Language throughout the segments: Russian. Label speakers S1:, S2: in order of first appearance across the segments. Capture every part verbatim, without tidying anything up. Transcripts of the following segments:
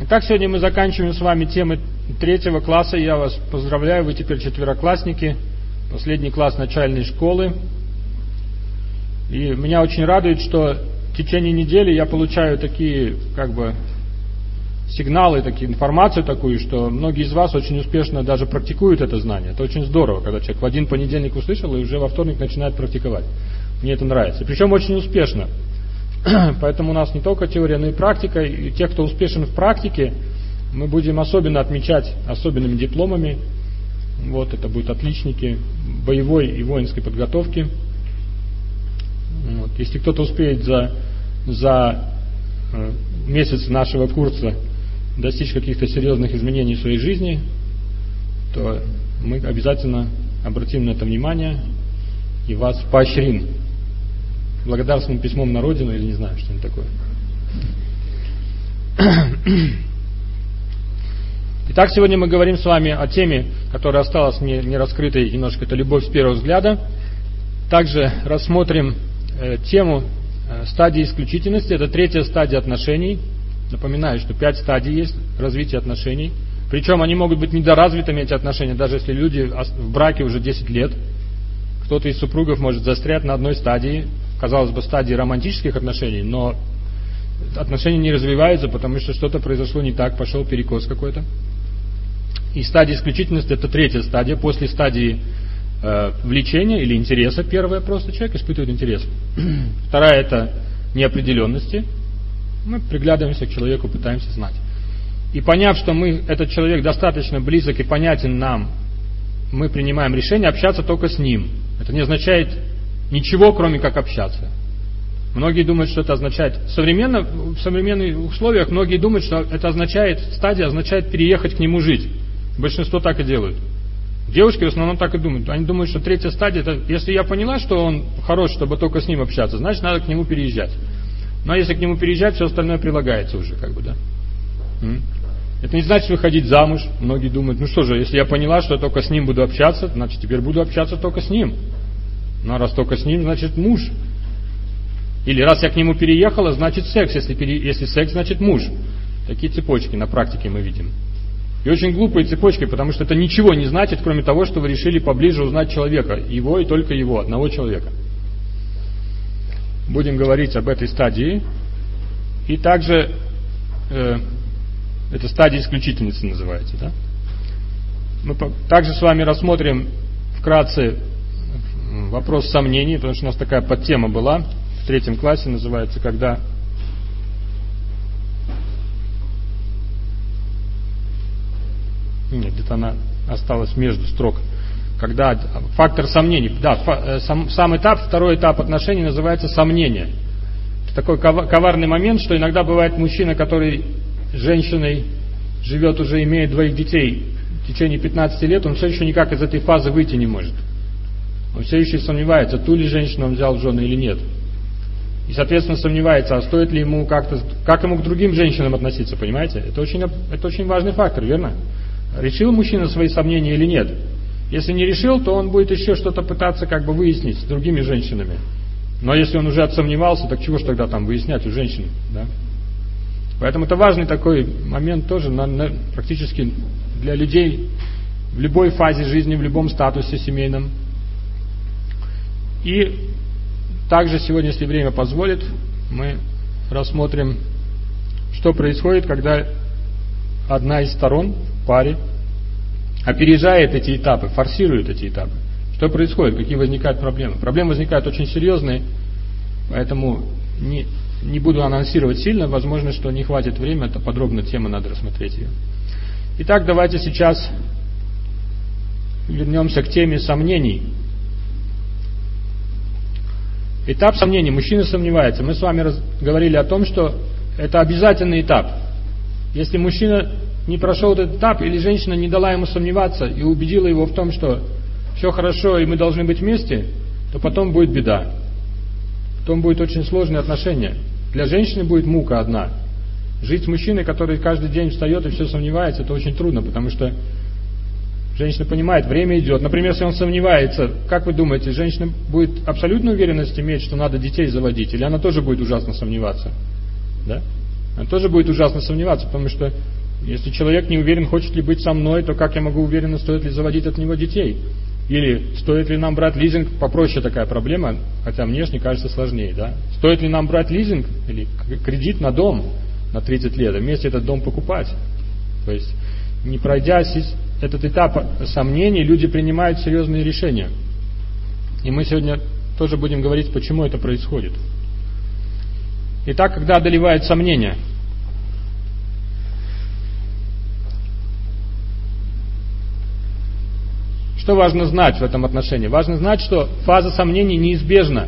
S1: Итак, сегодня мы заканчиваем с вами темы третьего класса. Я вас поздравляю, вы теперь четвероклассники, последний класс начальной школы. И меня очень радует, что в течение недели я получаю такие, как бы, сигналы, такие, информацию такую, что многие из вас очень успешно даже практикуют это знание. Это очень здорово, когда человек в один понедельник услышал и уже во вторник начинает практиковать. Мне это нравится. Причем очень успешно. Поэтому у нас не только теория, но и практика. И тех, кто успешен в практике, мы будем особенно отмечать особенными дипломами. Вот, это будут отличники боевой и воинской подготовки. Вот. Если кто-то успеет за, за э, месяц нашего курса достичь каких-то серьезных изменений в своей жизни, то мы обязательно обратим на это внимание и вас поощрим благодарственным письмом на родину, или не знаю, что-нибудь такое. Итак, сегодня мы говорим с вами о теме, которая осталась не, не раскрытой немножко, это любовь с первого взгляда. Также рассмотрим э, тему э, стадии исключительности, это третья стадия отношений. Напоминаю, что пять стадий есть развития отношений. Причем они могут быть недоразвитыми, эти отношения, даже если люди в браке уже десять лет. Кто-то из супругов может застрять на одной стадии, казалось бы, стадии романтических отношений, но отношения не развиваются, потому что что-то произошло не так, пошел перекос какой-то. И стадия исключительности — это третья стадия, после стадии э, влечения или интереса. Первая — просто человек испытывает интерес. Вторая — это неопределенности. Мы приглядываемся к человеку, пытаемся знать. И поняв, что мы, этот человек достаточно близок и понятен нам, мы принимаем решение общаться только с ним. Это не означает ничего, кроме как общаться. Многие думают, что это означает... Современно, в современных условиях многие думают, что это означает, стадия означает переехать к нему жить. Большинство так и делают. Девушки в основном так и думают. Они думают, что третья стадия, это если я поняла, что он хорош, чтобы только с ним общаться, значит, надо к нему переезжать. Но если к нему переезжать, все остальное прилагается уже, как бы, да. Это не значит выходить замуж. Многие думают, ну что же, если я поняла, что я только с ним буду общаться, значит, теперь буду общаться только с ним. Ну, а раз только с ним, значит, муж. Или раз я к нему переехала, значит, секс. Если, пере... если секс, значит, муж. Такие цепочки на практике мы видим. И очень глупые цепочки, потому что это ничего не значит, кроме того, что вы решили поближе узнать человека. Его и только его, одного человека. Будем говорить об этой стадии. И также, э, эта стадия исключительницы называется. Да? Мы по... также с вами рассмотрим вкратце вопрос сомнений, потому что у нас такая подтема была в третьем классе, называется, когда нет, где-то она осталась между строк, когда фактор сомнений, да, сам, сам этап, второй этап отношений называется сомнение. Это такой коварный момент, что иногда бывает мужчина, который с женщиной живет уже, имеет двоих детей в течение пятнадцати лет, он все еще никак из этой фазы выйти не может. Он все еще сомневается, ту ли женщину он взял в жены или нет. И, соответственно, сомневается, а стоит ли ему как-то, как ему к другим женщинам относиться, понимаете? Это очень, это очень важный фактор, верно? Решил мужчина свои сомнения или нет? Если не решил, то он будет еще что-то пытаться как бы выяснить с другими женщинами. Но если он уже отсомневался, так чего ж тогда там выяснять у женщин, да? Поэтому это важный такой момент тоже, на, на, практически для людей в любой фазе жизни, в любом статусе семейном. И также сегодня, если время позволит, мы рассмотрим, что происходит, когда одна из сторон в паре опережает эти этапы, форсирует эти этапы. Что происходит, какие возникают проблемы? Проблемы возникают очень серьезные, поэтому не, не буду анонсировать сильно, возможно, что не хватит времени, это подробно тема, надо рассмотреть ее. Итак, давайте сейчас вернемся к теме сомнений. Этап сомнений. Мужчина сомневается. Мы с вами раз, говорили о том, что это обязательный этап. Если мужчина не прошел этот этап, или женщина не дала ему сомневаться и убедила его в том, что все хорошо и мы должны быть вместе, то потом будет беда. Потом будет очень сложные отношения. Для женщины будет мука одна. Жить с мужчиной, который каждый день встает и все сомневается, это очень трудно, потому что женщина понимает, время идет. Например, если он сомневается, как вы думаете, женщина будет абсолютную уверенность иметь, что надо детей заводить, или она тоже будет ужасно сомневаться? Да? Она тоже будет ужасно сомневаться, потому что если человек не уверен, хочет ли быть со мной, то как я могу уверенно, стоит ли заводить от него детей? Или стоит ли нам брать лизинг, попроще такая проблема, хотя внешне кажется сложнее, да? Стоит ли нам брать лизинг или кредит на дом на тридцать лет, а вместе этот дом покупать? То есть, не пройдя этот этап сомнений, люди принимают серьезные решения. И мы сегодня тоже будем говорить, почему это происходит. Итак, когда одолевает сомнения, что важно знать в этом отношении? Важно знать, что фаза сомнений неизбежна.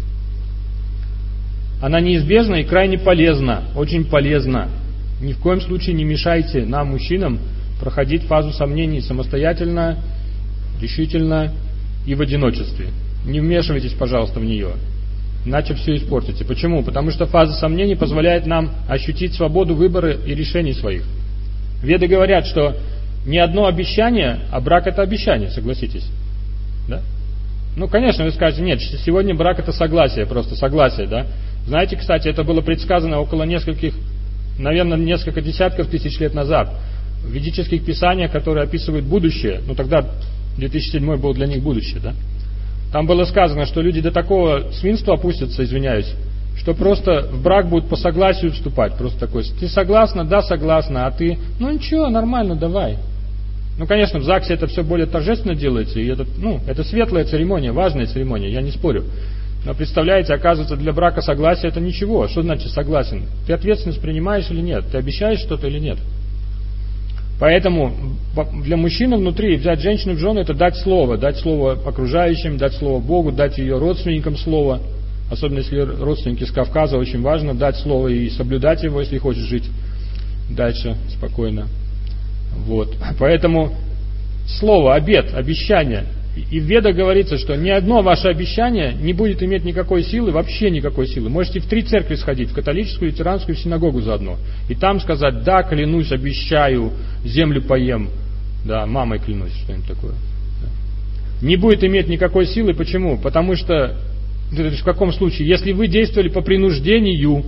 S1: Она неизбежна и крайне полезна, очень полезна. Ни в коем случае не мешайте нам, мужчинам, проходить фазу сомнений самостоятельно, решительно и в одиночестве. Не вмешивайтесь, пожалуйста, в нее, иначе все испортите. Почему? Потому что фаза сомнений позволяет нам ощутить свободу выбора и решений своих. Веды говорят, что не одно обещание, а брак это обещание, согласитесь. Да? Ну, конечно, вы скажете, нет, сегодня брак это согласие, просто согласие, да. Знаете, кстати, это было предсказано около нескольких, наверное, несколько десятков тысяч лет назад в ведических писаниях, которые описывают будущее. Ну, тогда две тысячи седьмой был для них будущее, да. Там было сказано, что люди до такого свинства опустятся, извиняюсь, что просто в брак будут по согласию вступать. Просто такой, ты согласна? Да, согласна. А ты, ну ничего, нормально, давай. Ну, конечно, в ЗАГСе это все более торжественно делается, и это, ну, это светлая церемония, важная церемония, я не спорю. Но представляете, оказывается, для брака согласие это ничего. Что значит согласен? Ты ответственность принимаешь или нет? Ты обещаешь что-то или нет? Поэтому для мужчины внутри взять женщину в жены это дать слово, дать слово окружающим, дать слово Богу, дать ее родственникам слово. Особенно если родственники с Кавказа, очень важно дать слово и соблюдать его, если хочешь жить дальше спокойно. Вот. Поэтому слово, обет, обещание. И в Ведах говорится, что ни одно ваше обещание не будет иметь никакой силы, вообще никакой силы. Можете в три церкви сходить, в католическую, лютеранскую, в синагогу заодно. И там сказать, да, клянусь, обещаю, землю поем. Да, мамой клянусь, что-нибудь такое. Да. Не будет иметь никакой силы. Почему? Потому что, в каком случае? Если вы действовали по принуждению,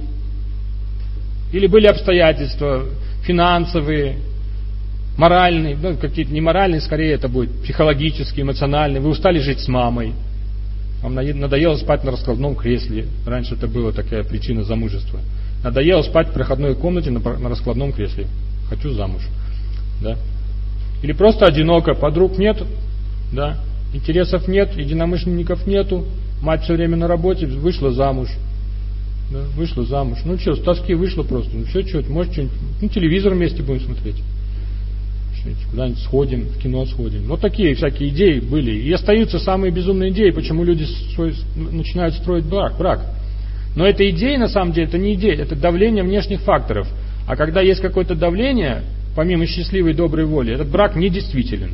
S1: или были обстоятельства финансовые, моральный, ну, какие-то не моральные, скорее это будет психологический, эмоциональный. Вы устали жить с мамой. Вам надоело спать на раскладном кресле. Раньше это была такая причина замужества. Надоело спать в проходной комнате на, на раскладном кресле. Хочу замуж. Да? Или просто одиноко, подруг нет, да? Интересов нет, единомышленников нету. Мать все время на работе, вышла замуж. Да? Вышла замуж. Ну что, с тоски вышла просто. Ну все, что, может что-нибудь. Ну, телевизор вместе будем смотреть. Куда-нибудь сходим, в кино сходим. Вот такие всякие идеи были. И остаются самые безумные идеи, почему люди свой, начинают строить брак, брак. Но эта идея, на самом деле, это не идея, это давление внешних факторов. А когда есть какое-то давление, помимо счастливой доброй воли, этот брак недействителен.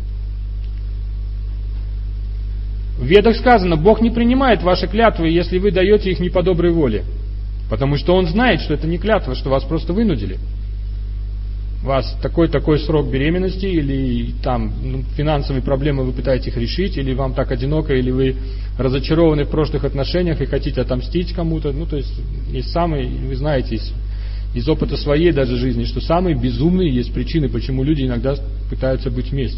S1: В Ведах сказано, Бог не принимает ваши клятвы, если вы даете их не по доброй воле. Потому что Он знает, что это не клятва, что вас просто вынудили. У вас такой-такой срок беременности, или там ну, финансовые проблемы вы пытаетесь их решить, или вам так одиноко, или вы разочарованы в прошлых отношениях и хотите отомстить кому-то. Ну, то есть, есть самые, вы знаете из, из опыта своей даже жизни, что самые безумные есть причины, почему люди иногда пытаются быть вместе.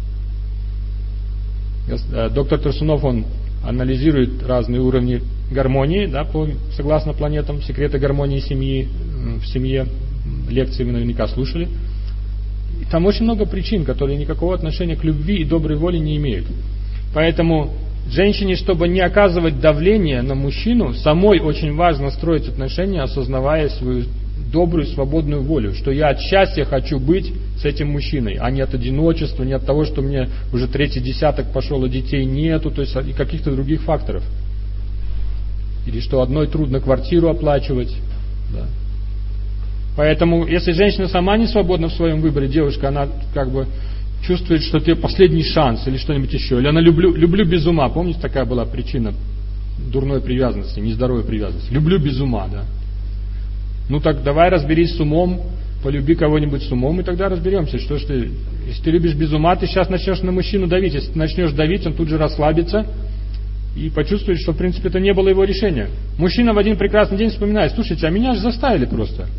S1: Да? Доктор Турсунов, он анализирует разные уровни гармонии, да, по, согласно планетам, секреты гармонии семьи, в семье. Лекции вы наверняка слушали. И там очень много причин, которые никакого отношения к любви и доброй воле не имеют. Поэтому женщине, чтобы не оказывать давления на мужчину, самой очень важно строить отношения, осознавая свою добрую, свободную волю, что я от счастья хочу быть с этим мужчиной, а не от одиночества, не от того, что мне уже третий десяток пошел, а детей нету, то есть и каких-то других факторов. Или что одной трудно квартиру оплачивать. Да. Поэтому, если женщина сама не свободна в своем выборе, девушка, она как бы чувствует, что это ее последний шанс или что-нибудь еще. Или она люблю, люблю без ума. Помните, такая была причина дурной привязанности, нездоровой привязанности. Люблю без ума, да. Ну так давай разберись с умом, полюби кого-нибудь с умом, и тогда разберемся, что ж ты, если ты любишь без ума, ты сейчас начнешь на мужчину давить. Если ты начнешь давить, он тут же расслабится и почувствует, что в принципе это не было его решения. Мужчина в один прекрасный день вспоминает, слушайте, а меня же заставили просто.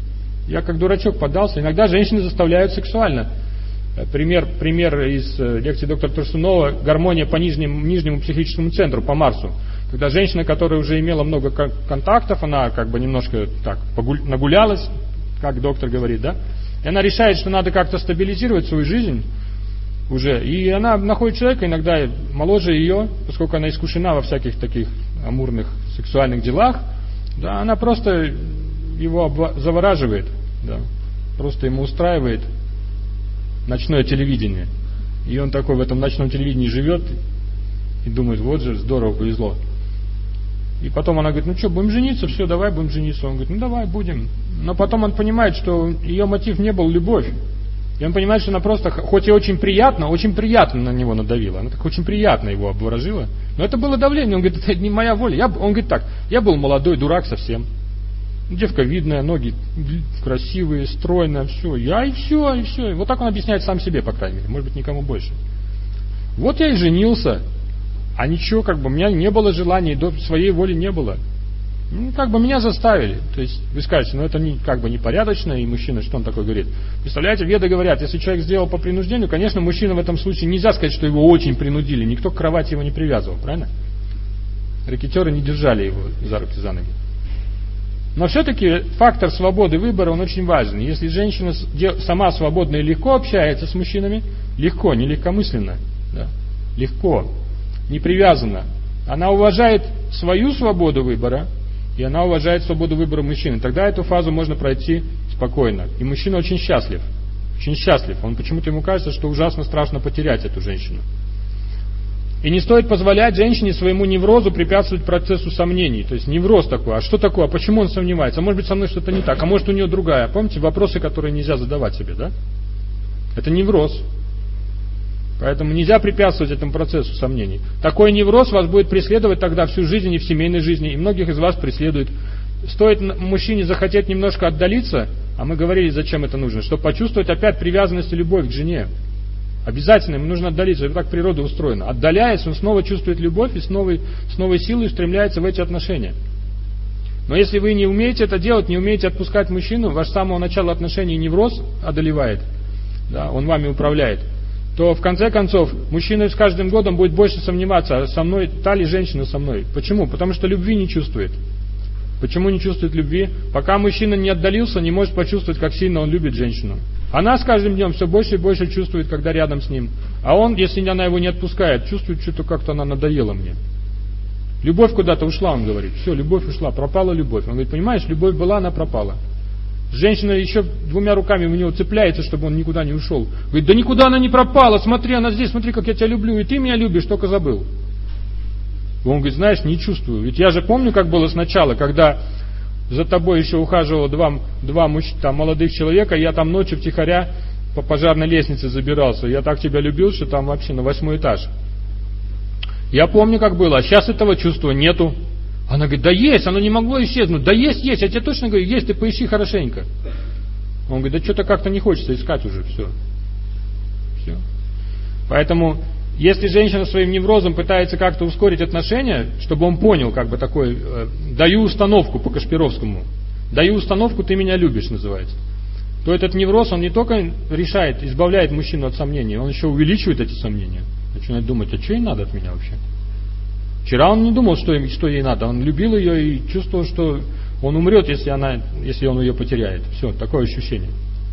S1: Я как дурачок поддался. Иногда женщины заставляют сексуально. Пример, пример из лекции доктора Турсунова «Гармония по нижнему, нижнему психическому центру», по Марсу. Когда женщина, которая уже имела много контактов, она как бы немножко так погуль, нагулялась, как доктор говорит, да, и она решает, что надо как-то стабилизировать свою жизнь уже, и она находит человека, иногда моложе ее, поскольку она искушена во всяких таких амурных сексуальных делах, да, она просто его завораживает, да, просто ему устраивает ночное телевидение. И он такой в этом ночном телевидении живет и думает, вот же, здорово, повезло. И потом она говорит, ну что, будем жениться? Все, давай будем жениться. Он говорит, ну давай, будем. Но потом он понимает, что ее мотив не был любовь. И он понимает, что она просто, хоть и очень приятно, очень приятно на него надавила. Она так очень приятно его обворожила. Но это было давление. Он говорит, это не моя воля. Я, он говорит так, я был молодой, дурак совсем. Девка видная, ноги красивые, стройная, все. Я и все, и все. И вот так он объясняет сам себе, по крайней мере. Может быть, никому больше. Вот я и женился. А ничего, как бы, у меня не было желания, до своей воли не было. Ну, как бы меня заставили. То есть, вы скажете, ну это не, как бы непорядочно, и мужчина, что он такой говорит? Представляете, веды говорят, если человек сделал по принуждению, конечно, мужчина в этом случае, нельзя сказать, что его очень принудили. Никто к кровати его не привязывал, правильно? Рэкетёры не держали его за руки, за ноги. Но все-таки фактор свободы выбора, он очень важен. Если женщина сама свободно и легко общается с мужчинами, легко, не легкомысленно, да, легко, не привязана, она уважает свою свободу выбора, и она уважает свободу выбора мужчины. Тогда эту фазу можно пройти спокойно. И мужчина очень счастлив. Очень счастлив. Он почему-то ему кажется, что ужасно страшно потерять эту женщину. И не стоит позволять женщине своему неврозу препятствовать процессу сомнений. То есть невроз такой. А что такое? А почему он сомневается? А может быть, со мной что-то не так? А может, у нее другая? Помните, вопросы, которые нельзя задавать себе, да? Это невроз. Поэтому нельзя препятствовать этому процессу сомнений. Такой невроз вас будет преследовать тогда всю жизнь и в семейной жизни. И многих из вас преследует. Стоит мужчине захотеть немножко отдалиться, а мы говорили, зачем это нужно, чтобы почувствовать опять привязанность и любовь к жене. Обязательно ему нужно отдалиться, это так природа устроена. Отдаляясь, он снова чувствует любовь и с новой, с новой силой устремляется в эти отношения. Но если вы не умеете это делать, не умеете отпускать мужчину, ваш с самого начала отношений невроз одолевает, да, он вами управляет, то в конце концов мужчина с каждым годом будет больше сомневаться, а со мной, та ли женщина со мной. Почему? Потому что любви не чувствует. Почему не чувствует любви? Пока мужчина не отдалился, не может почувствовать, как сильно он любит женщину. Она с каждым днем все больше и больше чувствует, когда рядом с ним. А он, если она его не отпускает, чувствует, что-то как-то она надоела мне. Любовь куда-то ушла, он говорит. Все, любовь ушла, пропала любовь. Он говорит, понимаешь, любовь была, она пропала. Женщина еще двумя руками в него цепляется, чтобы он никуда не ушел. Говорит, да никуда она не пропала, смотри, она здесь, смотри, как я тебя люблю, и ты меня любишь, только забыл. Он говорит, знаешь, не чувствую. Ведь я же помню, как было сначала, когда за тобой еще ухаживало два, два мужч... там, молодых человека, я там ночью втихаря по пожарной лестнице забирался. Я так тебя любил, что там вообще на восьмой этаж. Я помню, как было, а сейчас этого чувства нету. Она говорит, да есть, оно не могло исчезнуть. Да есть, есть, я тебе точно говорю, есть, ты поищи хорошенько. Он говорит, да что-то как-то не хочется искать уже, все. Все. Поэтому, если женщина своим неврозом пытается как-то ускорить отношения, чтобы он понял, как бы такой, э, даю установку по Кашпировскому, даю установку, ты меня любишь, называется, то этот невроз, он не только решает, избавляет мужчину от сомнений, он еще увеличивает эти сомнения. Начинает думать, а что ей надо от меня вообще? Вчера он не думал, что, им, что ей надо. Он любил ее и чувствовал, что он умрет, если, она, если он ее потеряет. Все, такое ощущение.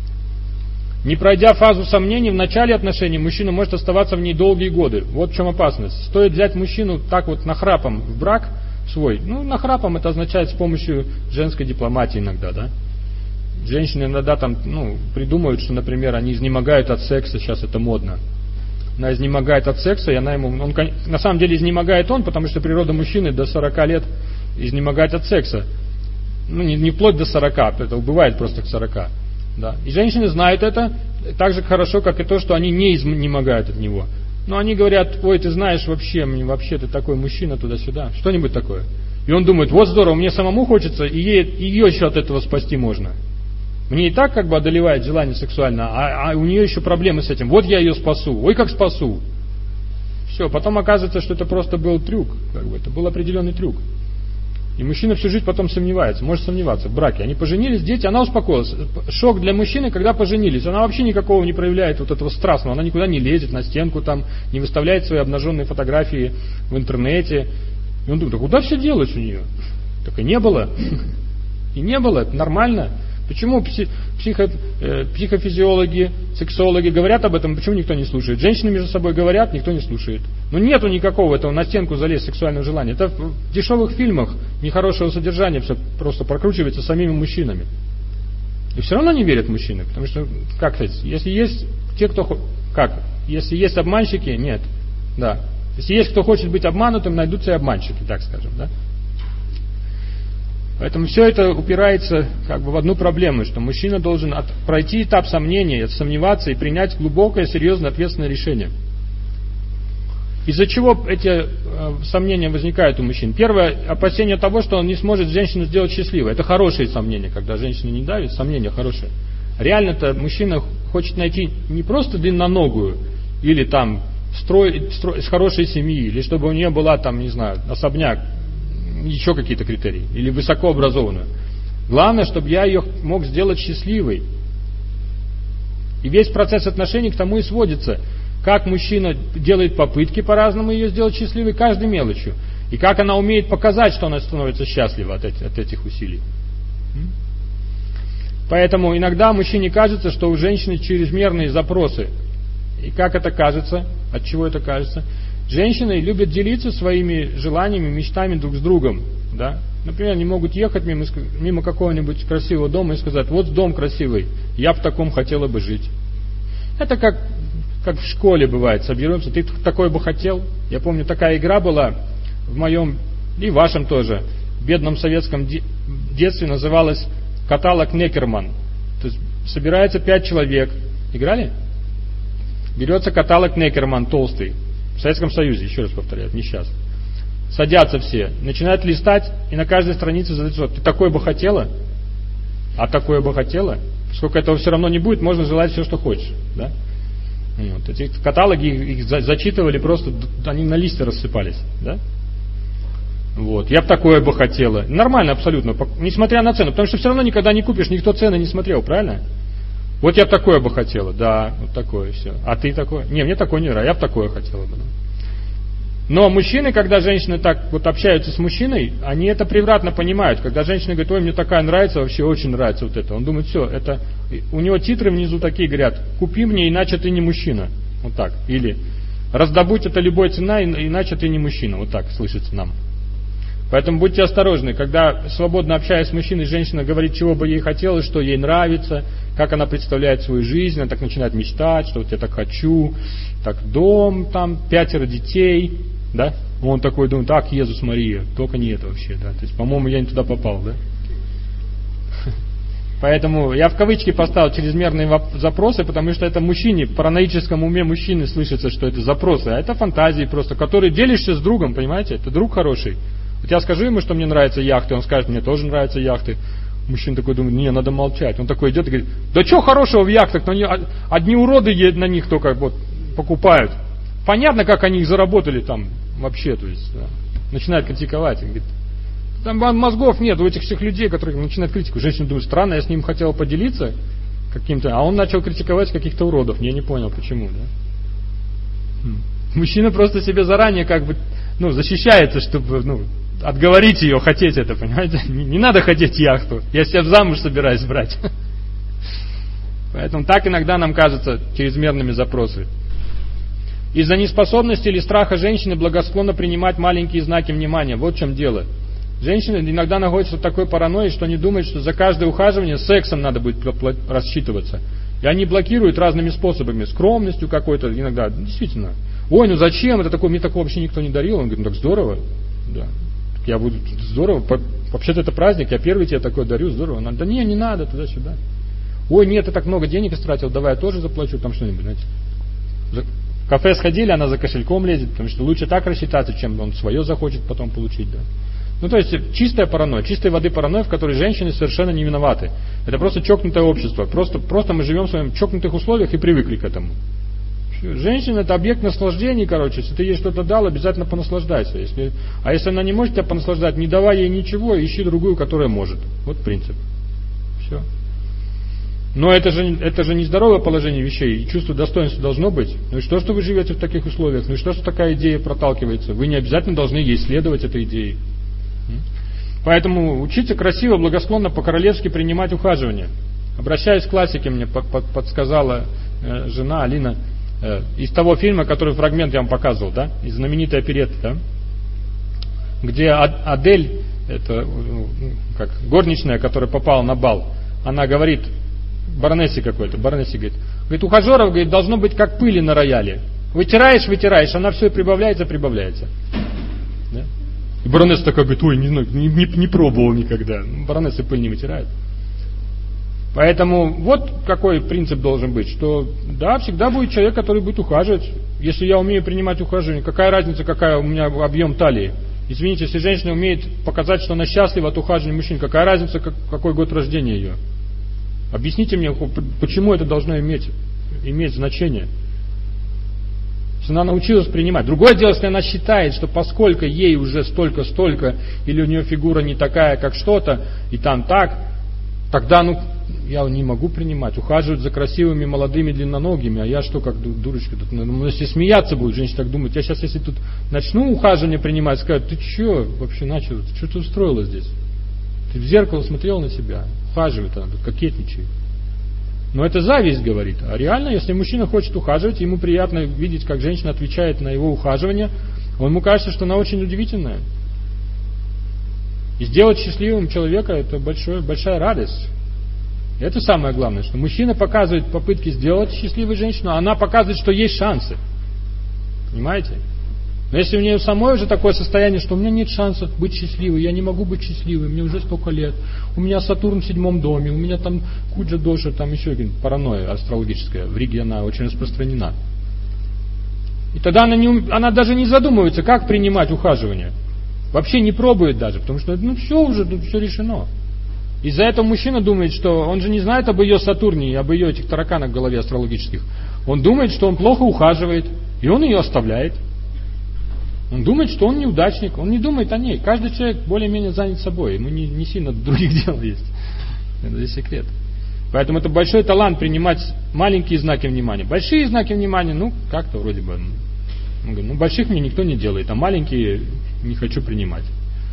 S1: Не пройдя фазу сомнений в начале отношений, мужчина может оставаться в ней долгие годы. Вот в чем опасность. Стоит взять мужчину так вот нахрапом в брак свой. Ну, нахрапом это означает с помощью женской дипломатии иногда, да. Женщины иногда там, ну, придумывают, что, например, они изнемогают от секса, сейчас это модно. Она изнемогает от секса, и она ему... Он, на самом деле изнемогает он, потому что природа мужчины до сорока лет изнемогает от секса. Ну, не, не вплоть до сорока, это бывает просто к сорока. Да. И женщины знают это так же хорошо, как и то, что они не изнемогают от него. Но они говорят, ой, ты знаешь, вообще, мне, вообще ты такой мужчина туда-сюда, что-нибудь такое. И он думает, вот здорово, мне самому хочется, и ей, ее еще от этого спасти можно. Мне и так как бы одолевает желание сексуально, а, а у нее еще проблемы с этим. Вот я ее спасу. Ой, как спасу. Все, потом оказывается, что это просто был трюк. Как бы, это был определенный трюк. И мужчина всю жизнь потом сомневается, может сомневаться в браке. Они поженились, дети, она успокоилась. Шок для мужчины, когда поженились. Она вообще никакого не проявляет вот этого страстного. Она никуда не лезет на стенку, там, не выставляет свои обнаженные фотографии в интернете. И он думает, да куда все делось у нее? Так и не было. И не было, это нормально. Почему психо, э, психофизиологи, сексологи говорят об этом, почему никто не слушает? Женщины между собой говорят, никто не слушает. Но нету никакого этого на стенку залезть сексуального желания. Это в дешевых фильмах нехорошего содержания все просто прокручивается самими мужчинами. И все равно не верят мужчины. Потому что, как сказать, если есть те, кто... Как? Если есть обманщики, нет. Да. Если есть кто хочет быть обманутым, найдутся и обманщики, так скажем, да? Поэтому все это упирается как бы в одну проблему, что мужчина должен от, пройти этап сомнения, сомневаться и принять глубокое, серьезное, ответственное решение. Из-за чего эти э, сомнения возникают у мужчин? Первое, опасение того, что он не сможет женщину сделать счастливой. Это хорошие сомнения, когда женщина не давит, сомнения хорошие. Реально-то мужчина хочет найти не просто длинноногую, или там строй, строй, с хорошей семьи, или чтобы у нее была там, не знаю, особняк, еще какие-то критерии, или высокообразованную. Главное, чтобы я ее мог сделать счастливой. И весь процесс отношений к тому и сводится, как мужчина делает попытки по-разному ее сделать счастливой, каждой мелочью, и как она умеет показать, что она становится счастлива от, от этих усилий. Поэтому иногда мужчине кажется, что у женщины чрезмерные запросы. И как это кажется? От чего это кажется? Женщины любят делиться своими желаниями, мечтами друг с другом. Да? Например, они могут ехать мимо, мимо какого-нибудь красивого дома и сказать, вот дом красивый, я в таком хотела бы жить. Это как, как в школе бывает, соберемся, ты такой бы хотел. Я помню, такая игра была в моем, и в вашем тоже, бедном советском детстве, называлась каталог Некерман. То есть собирается пять человек. Играли? Берется каталог Некерман, толстый. В Советском Союзе, еще раз повторяю, не сейчас. Садятся все, начинают листать, и на каждой странице задают, ты такое бы хотела? А такое бы хотела? Сколько этого все равно не будет, можно желать все, что хочешь. Да? Вот. Эти каталоги, их зачитывали просто, они на листе рассыпались. Да? Вот. Я бы такое бы хотела. Нормально абсолютно, несмотря на цену, потому что все равно никогда не купишь, никто цены не смотрел, правильно? Вот я бы такое бы хотела, да, вот такое все. А ты такое? Не, мне такое не нравится, я бы такое хотела бы. Но мужчины, когда женщины так вот общаются с мужчиной, они это превратно понимают. Когда женщина говорит, ой, мне такая нравится, вообще очень нравится вот это. Он думает, все, это... У него титры внизу такие говорят, купи мне, иначе ты не мужчина. Вот так. Или раздобудь это любой цена, иначе ты не мужчина. Вот так слышится нам. Поэтому будьте осторожны, когда свободно общаясь с мужчиной, женщина говорит, чего бы ей хотелось, что ей нравится, как она представляет свою жизнь, она так начинает мечтать, что вот я так хочу, так дом, там, пятеро детей, да? Он такой думает, так, Иисус Мария, только не это вообще, да? То есть, по-моему, я не туда попал, да? Поэтому я в кавычки поставил чрезмерные запросы, потому что это мужчине, в параноическом уме мужчины слышится, что это запросы, а это фантазии просто, которые делишься с другом, понимаете? Это друг хороший. Вот я скажу ему, что мне нравятся яхты, он скажет, мне тоже нравятся яхты. Мужчина такой думает, не, надо молчать. Он такой идет и говорит, да что хорошего в яхтах, но они, одни уроды на них только вот покупают. Понятно, как они их заработали там вообще, то есть, да. Начинает критиковать. Говорит, там мозгов нет у этих всех людей, которые начинают критику. Женщина думает, странно, я с ним хотел поделиться каким-то, а он начал критиковать каких-то уродов. Я не понял, почему, да. Мужчина просто себе заранее как бы, ну, защищается, чтобы, ну, отговорить ее хотеть это, понимаете? Не, не надо хотеть яхту. Я себя в замуж собираюсь брать. Поэтому так иногда нам кажутся чрезмерными запросы. Из-за неспособности или страха женщины благосклонно принимать маленькие знаки внимания. Вот в чем дело. Женщины иногда находятся в такой паранойи, что они думают, что за каждое ухаживание сексом надо будет рассчитываться. И они блокируют разными способами. Скромностью какой-то иногда. Действительно. Ой, ну зачем? Это такое, мне такого вообще никто не дарил. Он говорит, ну так здорово. Да. Я буду здорово. Вообще-то это праздник, я первый тебе такое дарю, здорово. Она, да не, не надо, туда-сюда. Ой, нет, ты так много денег истратил, давай я тоже заплачу, там что-нибудь, знаете. В кафе сходили, она за кошельком лезет, потому что лучше так рассчитаться, чем он свое захочет потом получить, да. Ну, то есть, чистая паранойя, чистой воды паранойя, в которой женщины совершенно не виноваты. Это просто чокнутое общество. Просто, просто мы живем в своем чокнутых условиях и привыкли к этому. Женщина — это объект наслаждений, короче. Если ты ей что-то дал, обязательно понаслаждайся. Если... А если она не может тебя понаслаждать, не давай ей ничего, ищи другую, которая может. Вот принцип. Все. Но это же, это же не здоровое положение вещей, и чувство достоинства должно быть. Ну и что, что вы живете в таких условиях? Ну и что, что такая идея проталкивается? Вы не обязательно должны ей следовать этой идее. Поэтому учиться красиво, благосклонно, по-королевски принимать ухаживание. Обращаясь к классике, мне подсказала э, жена Алина, э, из того фильма, который фрагмент я вам показывал, да, из знаменитой оперетты, да, где Адель, это как горничная, которая попала на бал, она говорит, баронессе какой-то, баронессе говорит, говорит, ухажеров, говорит, должно быть как пыли на рояле. Вытираешь, вытираешь, она все прибавляется, прибавляется. Да? И баронесса такая говорит, ой, не знаю, не, не, не пробовал никогда. Баронесса пыль не вытирает. Поэтому вот какой принцип должен быть, что да, всегда будет человек, который будет ухаживать. Если я умею принимать ухаживание, какая разница, какая у меня объем талии? Извините, если женщина умеет показать, что она счастлива от ухаживания мужчин, какая разница, как, какой год рождения ее? Объясните мне, почему это должно иметь, иметь значение? Если она научилась принимать. Другое дело, если она считает, что поскольку ей уже столько-столько, или у нее фигура не такая, как что-то, и там так, тогда, ну, я не могу принимать. Ухаживать за красивыми молодыми длинноногими, а я что, как дурочка тут? Ну, если смеяться будет, женщина так думает, я сейчас, если тут начну ухаживание принимать, скажут, ты что вообще начал, что ты устроила здесь? Ты в зеркало смотрел на себя, ухаживает она, тут кокетничает. Но это зависть говорит. А реально, если мужчина хочет ухаживать, ему приятно видеть, как женщина отвечает на его ухаживание, он ему кажется, что она очень удивительная. И сделать счастливым человека — это большой, большая радость. И это самое главное, что мужчина показывает попытки сделать счастливой женщину, а она показывает, что есть шансы. Понимаете? Но если у нее самой уже такое состояние, что у меня нет шансов быть счастливой, я не могу быть счастливой, мне уже столько лет, у меня Сатурн в седьмом доме, у меня там Куджа Доша, там еще какая-нибудь паранойя астрологическая, в Риге она очень распространена. И тогда она, не, она даже не задумывается, как принимать ухаживание. Вообще не пробует даже, потому что ну все уже, тут все решено. Из-за этого мужчина думает, что он же не знает об ее Сатурне, об ее этих тараканах в голове астрологических. Он думает, что он плохо ухаживает, и он ее оставляет. Он думает, что он неудачник, он не думает о ней. Каждый человек более-менее занят собой, ему не, не сильно других дел есть. Это здесь секрет. Поэтому это большой талант принимать маленькие знаки внимания. Большие знаки внимания, ну, как-то вроде бы, ну, больших мне никто не делает, а маленькие не хочу принимать.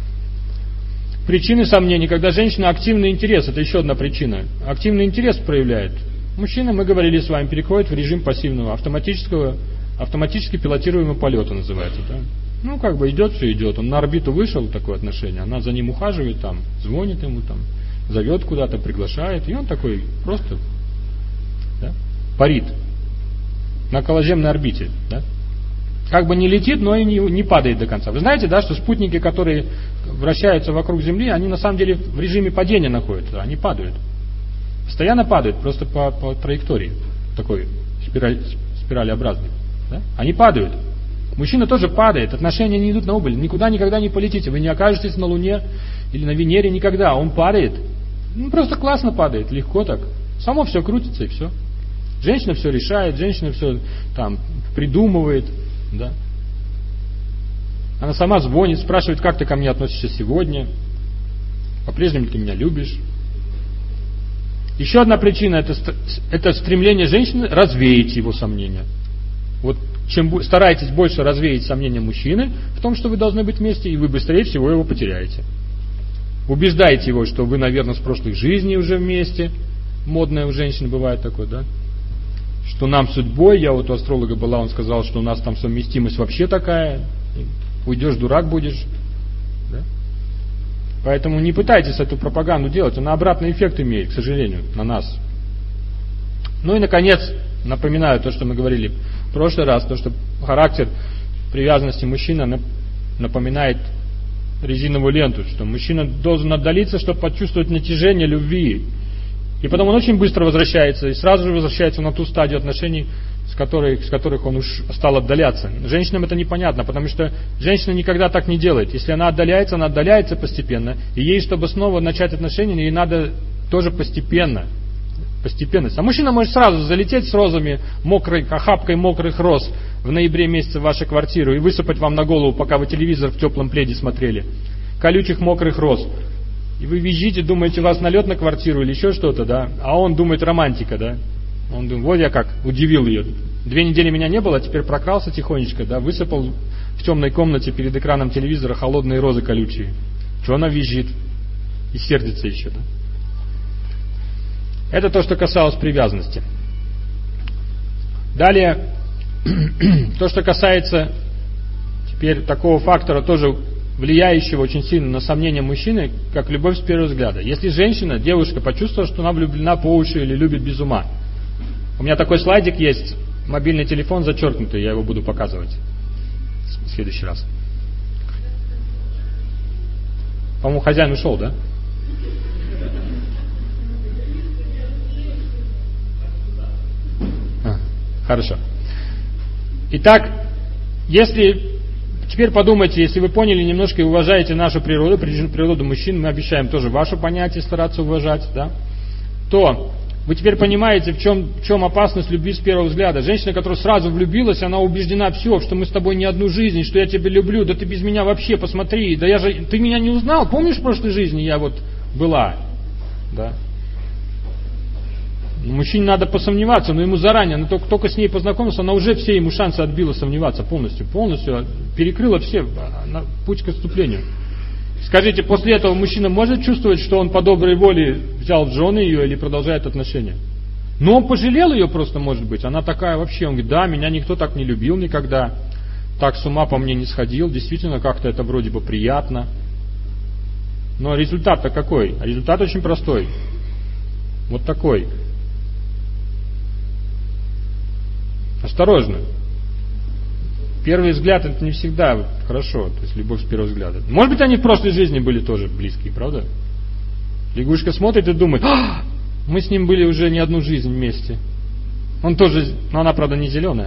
S1: Причины сомнений, когда женщина активный интерес, это еще одна причина. Активный интерес проявляет. Мужчина, мы говорили с вами, переходит в режим пассивного, автоматического, автоматически пилотируемого полета называется. Да? Ну, как бы идет, все идет. Он на орбиту вышел, такое отношение, она за ним ухаживает, там, звонит ему, там, зовет куда-то, приглашает, и он такой просто да, парит на околоземной орбите. Да? Как бы не летит, но и не, не падает до конца. Вы знаете, да, что спутники, которые вращаются вокруг Земли, они на самом деле в режиме падения находятся, они падают. Постоянно падают, просто по, по траектории, такой спираль, спиралеобразной. Да? Они падают. Мужчина тоже падает, отношения не идут на убыль. Никуда никогда не полетите, вы не окажетесь на Луне или на Венере никогда. Он падает. Ну, просто классно падает, легко так. Само все крутится и все. Женщина все решает, женщина все там придумывает. Да. Она сама звонит, спрашивает, как ты ко мне относишься сегодня, по-прежнему ты меня любишь. Еще одна причина это, это стремление женщины развеять его сомнения. Вот чем стараетесь больше развеять сомнения мужчины в том, что вы должны быть вместе, и вы быстрее всего его потеряете. Убеждаете его, что вы, наверное, с прошлых жизней уже вместе. Модная у женщин бывает такое, да? Что нам судьбой, я вот у астролога была, он сказал, что у нас там совместимость вообще такая, уйдешь, дурак будешь. Да? Поэтому не пытайтесь эту пропаганду делать, она обратный эффект имеет, к сожалению, на нас. Ну и, наконец, напоминаю то, что мы говорили в прошлый раз, то, что характер привязанности мужчины напоминает резиновую ленту, что мужчина должен отдалиться, чтобы почувствовать натяжение любви. И потом он очень быстро возвращается, и сразу же возвращается на ту стадию отношений, с которых, с которых он уж стал отдаляться. Женщинам это непонятно, потому что женщина никогда так не делает. Если она отдаляется, она отдаляется постепенно. И ей, чтобы снова начать отношения, ей надо тоже постепенно. Постепенность. А мужчина может сразу залететь с розами, мокрой, охапкой мокрых роз в ноябре месяце в вашу квартиру и высыпать вам на голову, пока вы телевизор в теплом пледе смотрели. Колючих мокрых роз. И вы визжите, думаете, у вас налет на квартиру или еще что-то, да? А он думает, романтика, да? Он думает, вот я как, удивил ее. Две недели меня не было, а теперь прокрался тихонечко, да? Высыпал в темной комнате перед экраном телевизора холодные розы колючие. Что она визжит? И сердится еще, да? Это то, что касалось привязанности. Далее, то, что касается теперь такого фактора, тоже влияющего очень сильно на сомнения мужчины, как любовь с первого взгляда. Если женщина, девушка, почувствовала, что она влюблена по уши или любит без ума. У меня такой слайдик есть, мобильный телефон зачеркнутый, я его буду показывать в следующий раз. По-моему, хозяин ушел, да? А, хорошо. Итак, если теперь подумайте, если вы поняли немножко и уважаете нашу природу, природу мужчин, мы обещаем тоже ваше понятие стараться уважать, да, то вы теперь понимаете, в чем, в чем опасность любви с первого взгляда. Женщина, которая сразу влюбилась, она убеждена, все, что мы с тобой не одну жизнь, что я тебя люблю, да ты без меня вообще, посмотри, да я же, ты меня не узнал, помнишь, в прошлой жизни я вот была, да. Мужчине надо посомневаться, но ему заранее, но только, только с ней познакомился, она уже все ему шансы отбила сомневаться полностью, полностью перекрыла все на путь к отступлению. Скажите, после этого мужчина может чувствовать, что он по доброй воле взял в жены ее или продолжает отношения? Но он пожалел ее просто, может быть, она такая вообще, он говорит, да, меня никто так не любил никогда, так с ума по мне не сходил, действительно как-то это вроде бы приятно. Но результат-то какой? А результат очень простой, вот такой. Осторожно. Первый взгляд это не всегда хорошо, то есть любовь с первого взгляда. Может быть, они в прошлой жизни были тоже близкие, правда? Лягушка смотрит и думает, а, мы с ним были уже не одну жизнь вместе. Он тоже, но она, правда, не зеленая.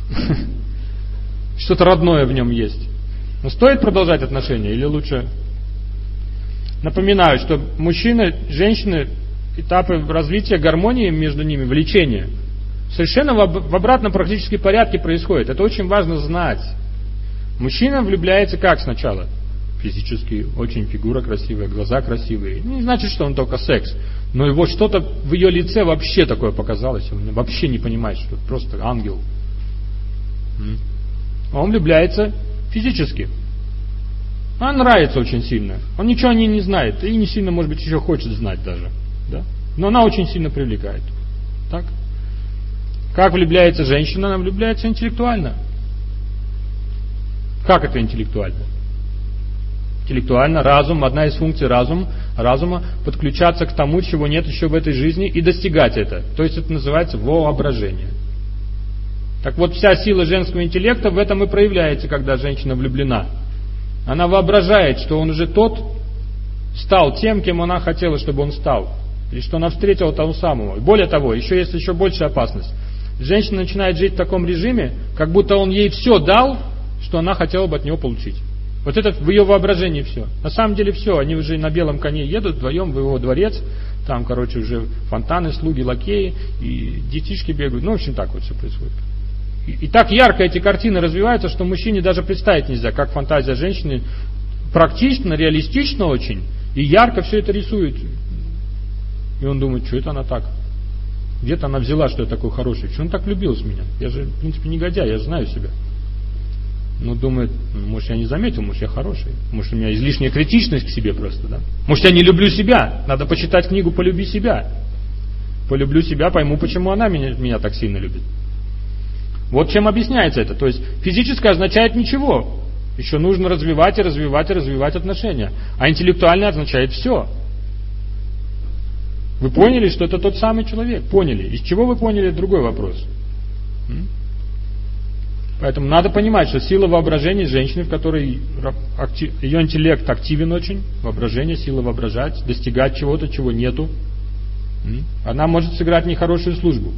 S1: Что-то родное в нем есть. Но стоит продолжать отношения или лучше? Напоминаю, что мужчины, женщины, этапы развития гармонии между ними, влечения, совершенно в обратном практически порядке происходит. Это очень важно знать. Мужчина влюбляется как сначала? Физически, очень фигура красивая, глаза красивые. Не значит, что он только секс. Но его что-то в ее лице вообще такое показалось. Он вообще не понимает, что это просто ангел. А он влюбляется физически. Она нравится очень сильно. Он ничего о ней не знает. И не сильно, может быть, еще хочет знать даже. Да? Но она очень сильно привлекает. Так? Как влюбляется женщина? Она влюбляется интеллектуально. Как это интеллектуально? Интеллектуально разум, одна из функций разум, разума подключаться к тому, чего нет еще в этой жизни, и достигать это. То есть это называется воображение. Так вот, вся сила женского интеллекта в этом и проявляется, когда женщина влюблена. Она воображает, что он уже тот стал тем, кем она хотела, чтобы он стал. Или что она встретила того самого. Более того, еще есть еще большая опасность. Женщина начинает жить в таком режиме, как будто он ей все дал, что она хотела бы от него получить. Вот это в ее воображении все. На самом деле все, они уже на белом коне едут вдвоем в его дворец, там, короче, уже фонтаны, слуги, лакеи, и детишки бегают. Ну, в общем, так вот все происходит. И, и так ярко эти картины развиваются, что мужчине даже представить нельзя, как фантазия женщины практично, реалистично очень, и ярко все это рисует. И он думает, что это она так? Где-то она взяла, что я такой хороший. Что он так влюбилась в меня? Я же, в принципе, негодяй, я же знаю себя. Ну, думает, может, я не заметил, может, я хороший. Может, у меня излишняя критичность к себе просто, да? Может, я не люблю себя. Надо почитать книгу «Полюби себя». Полюблю себя, пойму, почему она меня, меня так сильно любит. Вот чем объясняется это. То есть, физическое означает ничего. Еще нужно развивать и развивать и развивать отношения. А интеллектуальное означает все. Вы поняли, что это тот самый человек? Поняли. Из чего вы поняли? Другой вопрос. Поэтому надо понимать, что сила воображения женщины, в которой ее интеллект активен очень, воображение, сила воображать, достигать чего-то, чего нету, она может сыграть нехорошую службу.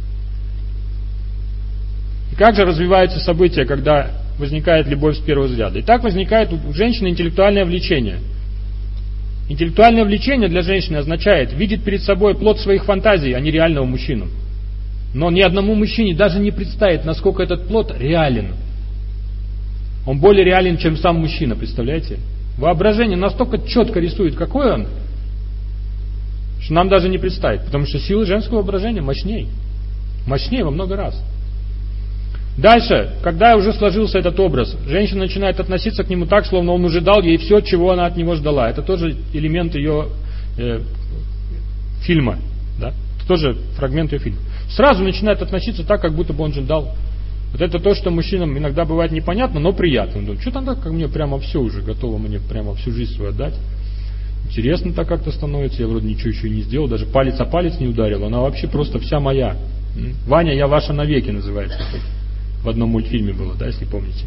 S1: И как же развиваются события, когда возникает любовь с первого взгляда? И так возникает у женщины интеллектуальное влечение. Интеллектуальное влечение для женщины означает видеть перед собой плод своих фантазий, а не реального мужчину. Но ни одному мужчине даже не представить, насколько этот плод реален. Он более реален, чем сам мужчина, представляете? Воображение настолько четко рисует, какой он, что нам даже не представить, потому что сила женского воображения мощнее. Мощнее во много раз. Дальше, когда уже сложился этот образ, женщина начинает относиться к нему так, словно он уже дал ей все, чего она от него ждала. Это тоже элемент ее э, фильма. Да? Это тоже фрагмент ее фильма. Сразу начинает относиться так, как будто бы он же дал. Вот это то, что мужчинам иногда бывает непонятно, но приятно. Он думает, что там так, как мне прямо все уже готово, мне прямо всю жизнь свою отдать. Интересно так как-то становится, я вроде ничего еще и не сделал, даже палец о палец не ударил, она вообще просто вся моя. Ваня, я ваша навеки называется. В одном мультфильме было, да, если помните.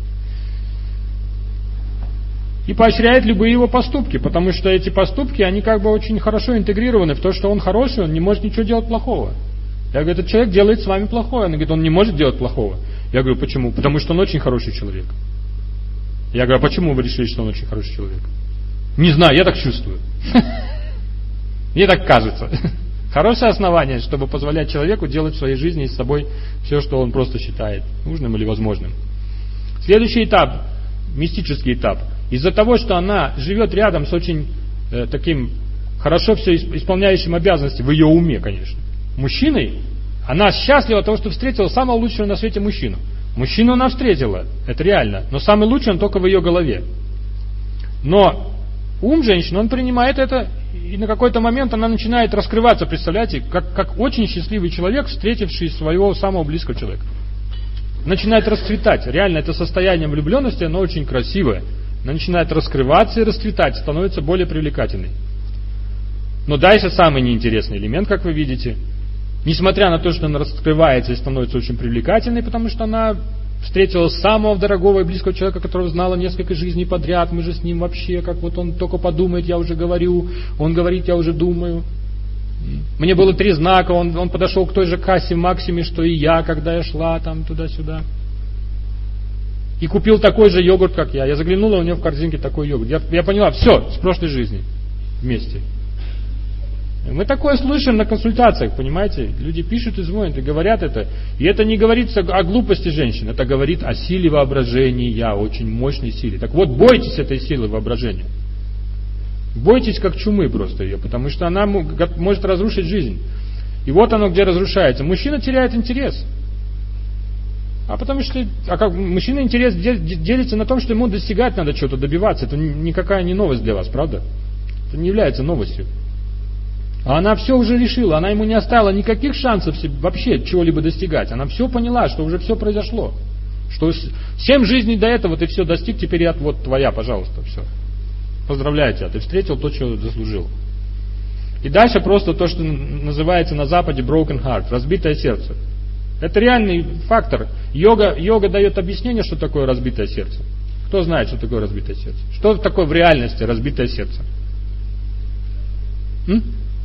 S1: И поощряет любые его поступки, потому что эти поступки, они как бы очень хорошо интегрированы в то, что он хороший, он не может ничего делать плохого. Я говорю, этот человек делает с вами плохое. Он говорит, он не может делать плохого. Я говорю, почему? Потому что он очень хороший человек. Я говорю, а почему вы решили, что он очень хороший человек? Не знаю, я так чувствую. Мне так кажется. Хорошее основание, чтобы позволять человеку делать в своей жизни с собой все, что он просто считает нужным или возможным. Следующий этап, мистический этап. Из-за того, что она живет рядом с очень э, таким хорошо все исполняющим обязанности, в ее уме, конечно, мужчиной, она счастлива от того, что встретила самого лучшего на свете мужчину. Мужчину она встретила, это реально, но самый лучший он только в ее голове. Но ум женщины, он принимает это, и на какой-то момент она начинает раскрываться, представляете, как, как очень счастливый человек, встретивший своего самого близкого человека. Начинает расцветать. Реально, это состояние влюбленности, оно очень красивое. Она начинает раскрываться и расцветать, становится более привлекательной. Но дальше самый неинтересный элемент, как вы видите. Несмотря на то, что она раскрывается и становится очень привлекательной, потому что она встретила самого дорогого и близкого человека, которого знала несколько жизней подряд. Мы же с ним вообще, как вот он только подумает, я уже говорю. Он говорит, я уже думаю. Мне было три знака. Он, он подошел к той же кассе в Максиме, что и я, когда я шла там туда-сюда. И купил такой же йогурт, как я. Я заглянула, у него в корзинке такой йогурт. Я, я поняла, все, с прошлой жизни вместе. Мы такое слышим на консультациях, понимаете? Люди пишут и звонят, и говорят это. И это не говорит о глупости женщин, это говорит о силе воображения, очень мощной силе. Так вот, бойтесь этой силы воображения. Бойтесь как чумы просто ее, потому что она может разрушить жизнь. И вот оно где разрушается. Мужчина теряет интерес. А потому что а как, мужчина интерес делится на том, что ему достигать надо чего-то, добиваться. Это никакая не новость для вас, правда? Это не является новостью. А она все уже решила, она ему не оставила никаких шансов вообще чего-либо достигать. Она все поняла, что уже все произошло. Что семь жизней до этого ты все достиг, теперь я, вот твоя, пожалуйста, все. Поздравляю тебя, ты встретил то, что заслужил. И дальше просто то, что называется на Западе broken heart, разбитое сердце. Это реальный фактор. Йога, йога дает объяснение, что такое разбитое сердце. Кто знает, что такое разбитое сердце? Что такое в реальности разбитое сердце? М?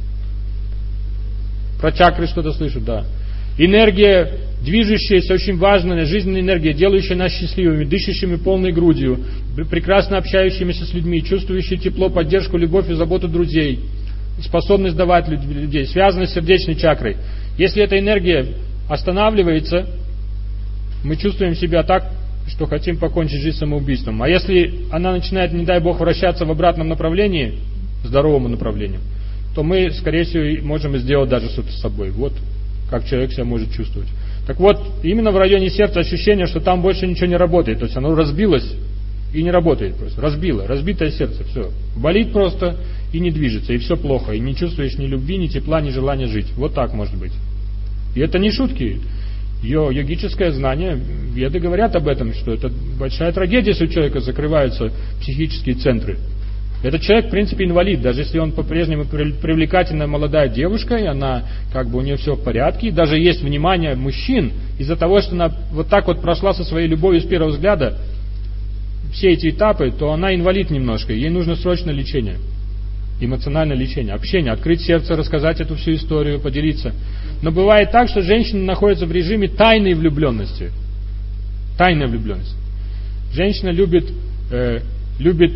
S1: Про чакры что-то слышат, да. Энергия, движущаяся, очень важная жизненная энергия, делающая нас счастливыми, дышащими полной грудью, прекрасно общающимися с людьми, чувствующие тепло, поддержку, любовь и заботу друзей, способность давать людей, связанная с сердечной чакрой. Если эта энергия останавливается, мы чувствуем себя так, что хотим покончить жизнь самоубийством. А если она начинает, не дай Бог, вращаться в обратном направлении, здоровому направлению, то мы, скорее всего, можем сделать даже что-то с собой. Вот как человек себя может чувствовать. Так вот, именно в районе сердца ощущение, что там больше ничего не работает. То есть оно разбилось и не работает просто. Разбило, разбитое сердце, все. Болит просто и не движется, и все плохо. И не чувствуешь ни любви, ни тепла, ни желания жить. Вот так может быть. И это не шутки. Йогическое знание, веды говорят об этом, что это большая трагедия, если у человека закрываются психические центры. Этот человек, в принципе, инвалид, даже если он по-прежнему привлекательная молодая девушка, и она, как бы, у нее все в порядке, и даже есть внимание мужчин, из-за того, что она вот так вот прошла со своей любовью с первого взгляда все эти этапы, то она инвалид немножко, ей нужно срочное лечение, эмоциональное лечение, общение, открыть сердце, рассказать эту всю историю, поделиться. Но бывает так, что женщина находится в режиме тайной влюбленности. Тайная влюбленность. Женщина любит, э, любит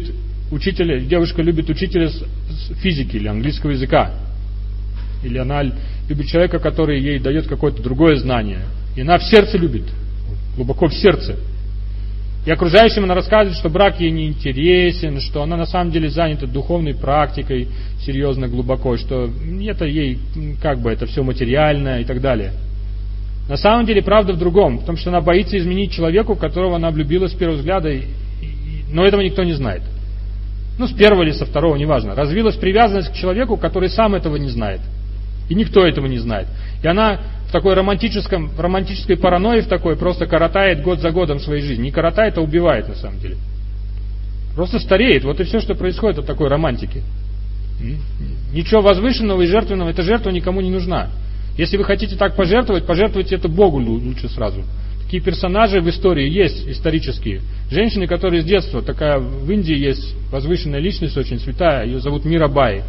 S1: учителя, девушка любит учителя физики или английского языка. Или она любит человека, который ей дает какое-то другое знание. И она в сердце любит, глубоко в сердце. И окружающим она рассказывает, что брак ей не интересен, что она на самом деле занята духовной практикой серьезно, глубоко, что это ей как бы это все материальное и так далее. На самом деле правда в другом, в том, что она боится изменить человеку, в которого она влюбилась с первого взгляда, и, и, но этого никто не знает. Ну, с первого или со второго, неважно. Развилась привязанность к человеку, который сам этого не знает. И никто этого не знает. И она в такой романтическом, романтической паранойи в такой просто коротает год за годом своей жизни. Не коротает, а убивает на самом деле. Просто стареет. Вот и все, что происходит от такой романтики. Ничего возвышенного и жертвенного, эта жертва никому не нужна. Если вы хотите так пожертвовать, пожертвуйте это Богу лучше сразу. Такие персонажи в истории есть, исторические. Женщины, которые с детства, такая в Индии есть возвышенная личность, очень святая, ее зовут Мирабай.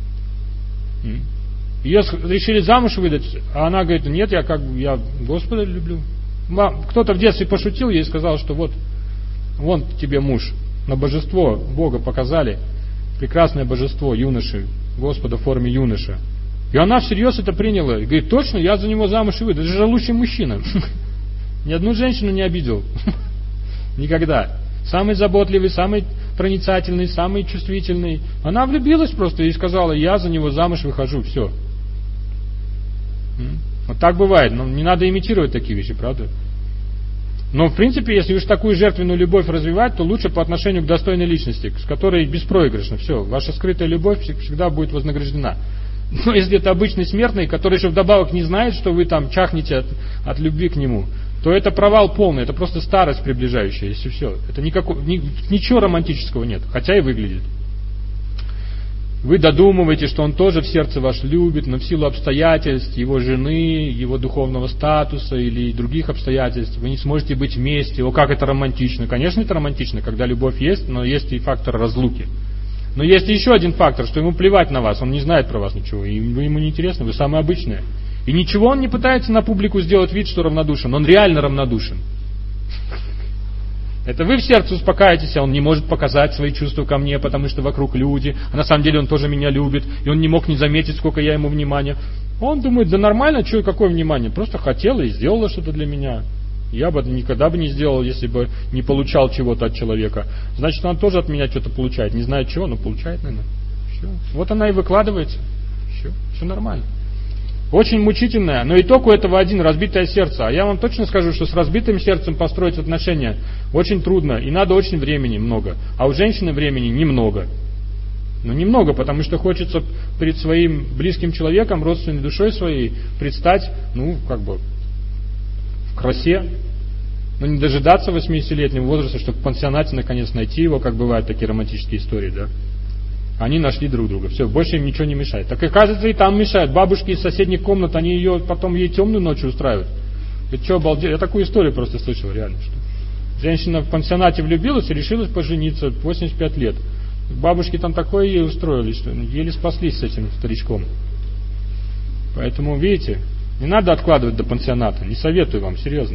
S1: Ее решили замуж выдать, а она говорит, нет, я как бы, я Господа люблю. Кто-то в детстве пошутил ей и сказал, что вот, вон тебе муж, на божество Бога показали, прекрасное божество юноши, Господа в форме юноша. И она всерьез это приняла, и говорит, точно, я за него замуж и выйду, это же лучший мужчина. Ни одну женщину не обидел. Никогда. Самый заботливый, самый проницательный, самый чувствительный. Она влюбилась просто и сказала, я за него замуж выхожу, все. Вот так бывает, но не надо имитировать такие вещи, правда? Но в принципе, если уж такую жертвенную любовь развивать, то лучше по отношению к достойной личности, с которой беспроигрышно, все, ваша скрытая любовь всегда будет вознаграждена. Но если это обычный смертный, который еще вдобавок не знает, что вы там чахнете от, от любви к нему, то это провал полный, это просто старость приближающаяся, и все. Это никакого, ни, ничего романтического нет, хотя и выглядит. Вы додумываете, что он тоже в сердце ваш любит, но в силу обстоятельств, его жены, его духовного статуса или других обстоятельств, вы не сможете быть вместе. О, как это романтично. Конечно, это романтично, когда любовь есть, но есть и фактор разлуки. Но есть еще один фактор, что ему плевать на вас, он не знает про вас ничего, и вы ему не интересны, вы самые обычные. И ничего он не пытается на публику сделать вид, что равнодушен, он реально равнодушен. Это вы в сердце успокаиваетесь, а он не может показать свои чувства ко мне, потому что вокруг люди, а на самом деле он тоже меня любит, и он не мог не заметить, сколько я ему внимания. Он думает, да нормально, что и какое внимание, просто хотела и сделала что-то для меня. Я бы никогда бы не сделал, если бы не получал чего-то от человека. Значит, он тоже от меня что-то получает, не знает чего, но получает, наверное. Все. Вот она и выкладывается. Все, все нормально. Очень мучительное, но итог у этого один, разбитое сердце. А я вам точно скажу, что с разбитым сердцем построить отношения очень трудно, и надо очень времени много. А у женщины времени немного. Ну, немного, потому что хочется перед своим близким человеком, родственной душой своей, предстать, ну, как бы, в красе. Ну, не дожидаться восьмидесятилетнего возраста, чтобы в пансионате наконец найти его, как бывают такие романтические истории, да. Они нашли друг друга. Все, больше им ничего не мешает. Так и кажется, и там мешает. Бабушки из соседних комнат, они ее потом ей темную ночью устраивают. Это что, обалдеть? Я такую историю просто слышал, реально. Что женщина в пансионате влюбилась и решилась пожениться в восемьдесят пять лет. Бабушки там такое ей устроили, что еле спаслись с этим старичком. Поэтому, видите, не надо откладывать до пансионата. Не советую вам, серьезно.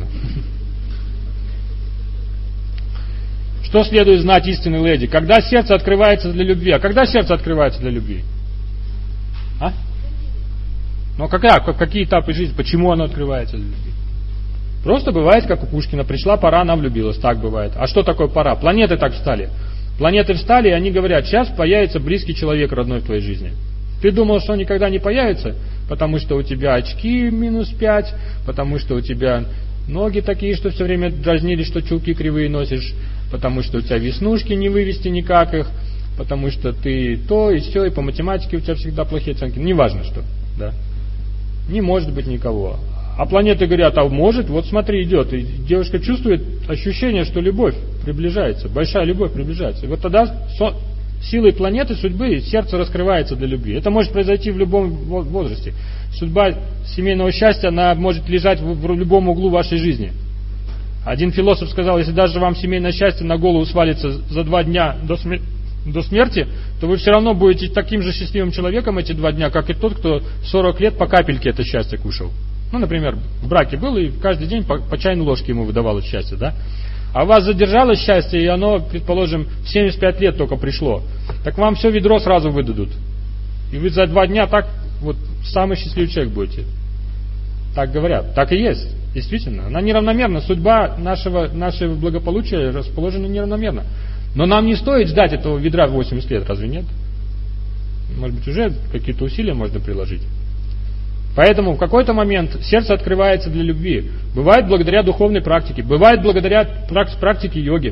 S1: Что следует знать истинной леди? Когда сердце открывается для любви? А когда сердце открывается для любви? А? Ну, какая, какие этапы жизни? Почему оно открывается для любви? Просто бывает, как у Пушкина. Пришла пора, она влюбилась. Так бывает. А что такое пора? Планеты так встали. Планеты встали, и они говорят, сейчас появится близкий человек родной в твоей жизни. Ты думал, что он никогда не появится? Потому что у тебя очки минус пять, потому что у тебя ноги такие, что все время дразнили, что чулки кривые носишь, потому что у тебя веснушки не вывести никак их, потому что ты то и все, и по математике у тебя всегда плохие оценки. Неважно что, да. Не может быть никого. А планеты говорят, а может, вот смотри, идет. И девушка чувствует ощущение, что любовь приближается, большая любовь приближается. И вот тогда силой планеты, судьбы, сердце раскрывается для любви. Это может произойти в любом возрасте. Судьба семейного счастья, она может лежать в, в любом углу вашей жизни. Один философ сказал, если даже вам семейное счастье на голову свалится за два дня до, смер- до смерти, то вы все равно будете таким же счастливым человеком эти два дня, как и тот, кто сорок лет по капельке это счастье кушал. Ну, например, в браке был, и каждый день по, по чайной ложке ему выдавалось счастье, да? А у вас задержалось счастье, и оно, предположим, в семьдесят пять лет только пришло. Так вам все ведро сразу выдадут. И вы за два дня так вот самый счастливый человек будете. Так говорят. Так и есть. Действительно. Она неравномерна. Судьба нашего, нашего благополучия расположена неравномерно. Но нам не стоит ждать этого ведра в восемьдесят лет, разве нет? Может быть, уже какие-то усилия можно приложить. Поэтому в какой-то момент сердце открывается для любви. Бывает благодаря духовной практике, бывает благодаря практике йоги.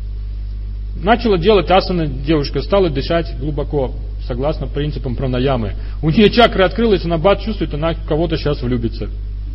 S1: Начала делать асаны девушка, стала дышать глубоко, согласно принципам пранаямы. У нее чакра открылась, она бац чувствует, она в кого-то сейчас влюбится.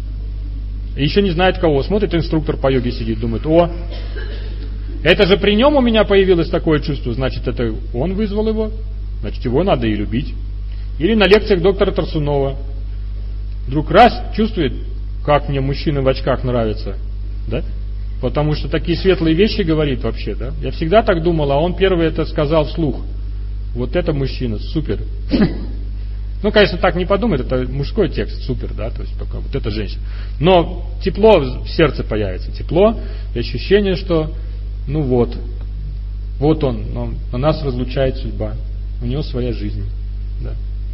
S1: И еще не знает кого. Смотрит, инструктор по йоге сидит, думает, о, это же при нем у меня появилось такое чувство, значит, это он вызвал его, значит, его надо и любить. Или на лекциях доктора Тарсунова. Вдруг раз чувствует, как мне мужчины в очках нравятся, да? Потому что такие светлые вещи говорит вообще, да? Я всегда так думал, а он первый это сказал вслух. Вот это мужчина, супер. Ну, конечно, так не подумает, это мужской текст, супер, да, то есть только вот это женщина. Но тепло в сердце появится, тепло и ощущение, что, ну вот, вот он, но, но нас разлучает судьба, у него своя жизнь, да.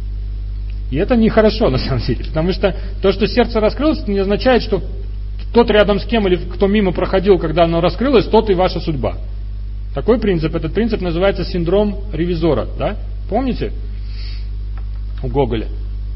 S1: И это нехорошо, на самом деле, потому что то, что сердце раскрылось, не означает, что тот рядом с кем или кто мимо проходил, когда оно раскрылось, тот и ваша судьба. Такой принцип, этот принцип называется синдром ревизора, да? Помните? У Гоголя.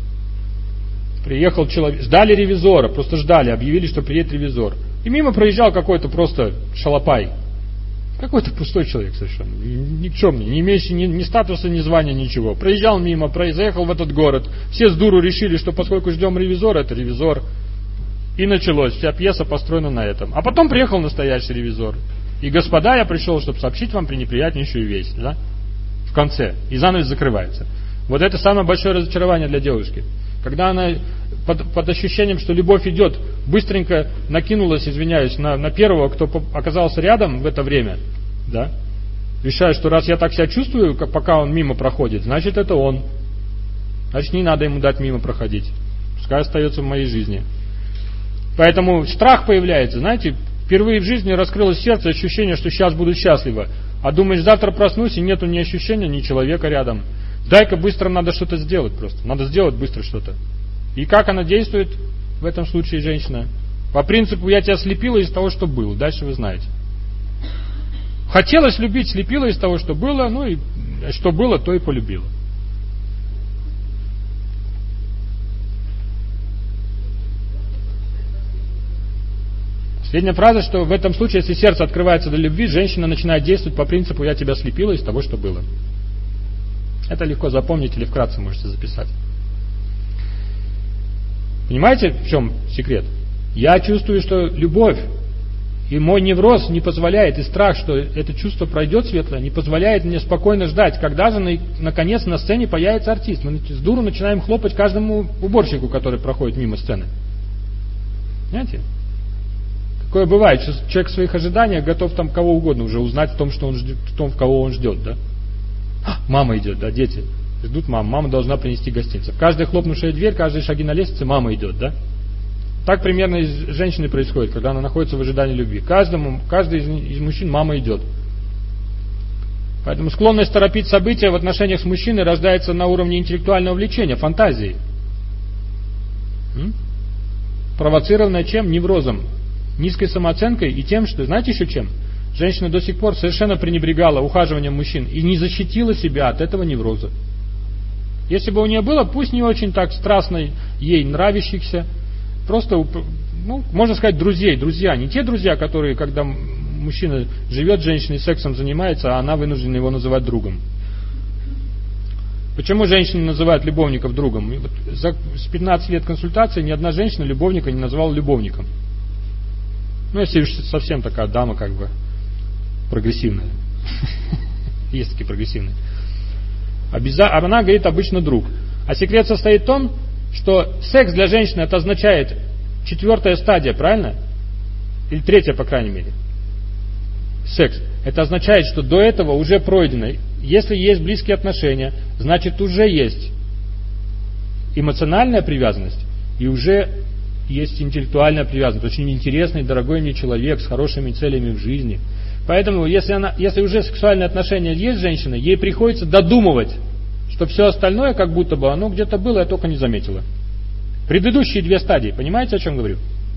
S1: Приехал человек, ждали ревизора, просто ждали, объявили, что приедет ревизор. И мимо проезжал какой-то просто шалопай. Какой-то пустой человек совершенно, никчемный, не имеющий ни, ни статуса, ни звания, ничего. Проезжал мимо, заехал в этот город. Все с дуру решили, что поскольку ждем ревизора, это ревизор. И началось, вся пьеса построена на этом. А потом приехал настоящий ревизор. И, господа, я пришел, чтобы сообщить вам пренеприятнейшую весть, да? В конце. И занавес закрывается. Вот это самое большое разочарование для девушки. Когда она под, под ощущением, что любовь идет, быстренько накинулась, извиняюсь, на, на первого, кто оказался рядом в это время, да, решая, что раз я так себя чувствую, как, пока он мимо проходит, значит это он. Значит не надо ему дать мимо проходить. Пускай остается в моей жизни. Поэтому страх появляется, знаете, впервые в жизни раскрылось сердце, ощущение, что сейчас буду счастлива. А думаешь, завтра проснусь, и нету ни ощущения, ни человека рядом. Дай-ка быстро надо что-то сделать просто. Надо сделать быстро что-то. И как она действует в этом случае, женщина? По принципу, я тебя слепила из того, что было. Дальше вы знаете. Хотелось любить, слепила из того, что было, ну и что было, то и полюбила. Последняя фраза, что в этом случае, если сердце открывается для любви, женщина начинает действовать по принципу «я тебя слепила из того, что было». Это легко запомнить или вкратце можете записать. Понимаете, в чем секрет? Я чувствую, что любовь и мой невроз не позволяет, и страх, что это чувство пройдет светлое, не позволяет мне спокойно ждать, когда же наконец на сцене появится артист. Мы с дуру начинаем хлопать каждому уборщику, который проходит мимо сцены. Понимаете? Такое бывает, что человек в своих ожиданиях готов там кого угодно уже узнать в том, что он ждет, в том, в кого он ждет, да? А, мама идет, да, дети ждут маму, мама должна принести гостинцев. Каждая хлопнувшая дверь, каждые шаги на лестнице, мама идет, да? Так примерно и с женщиной происходит, когда она находится в ожидании любви. Каждому, каждый из, из мужчин мама идет. Поэтому склонность торопить события в отношениях с мужчиной рождается на уровне интеллектуального влечения, фантазии. М? Провоцированная чем? Неврозом, низкой самооценкой и тем, что, знаете еще чем? Женщина до сих пор совершенно пренебрегала ухаживанием мужчин и не защитила себя от этого невроза. Если бы у нее было, пусть не очень так страстно ей нравящихся, просто, ну, можно сказать, друзей, друзья, не те друзья, которые, когда мужчина живет с женщиной, сексом занимается, а она вынуждена его называть другом. Почему женщины называют любовников другом? За пятнадцать лет консультации ни одна женщина любовника не назвала любовником. Ну, если совсем такая дама, как бы, прогрессивная. Есть такие прогрессивные. Она говорит обычно друг. А секрет состоит в том, что секс для женщины это означает четвертая стадия, правильно? Или третья, по крайней мере. Секс. Это означает, что до этого уже пройдено. Если есть близкие отношения, значит уже есть эмоциональная привязанность и уже есть интеллектуальная привязанность, очень интересный, дорогой мне человек с хорошими целями в жизни. Поэтому, если, она, если уже сексуальные отношения есть с женщиной, ей приходится додумывать, что все остальное, как будто бы оно где-то было, я только не заметила. Предыдущие две стадии, понимаете, о чем говорю?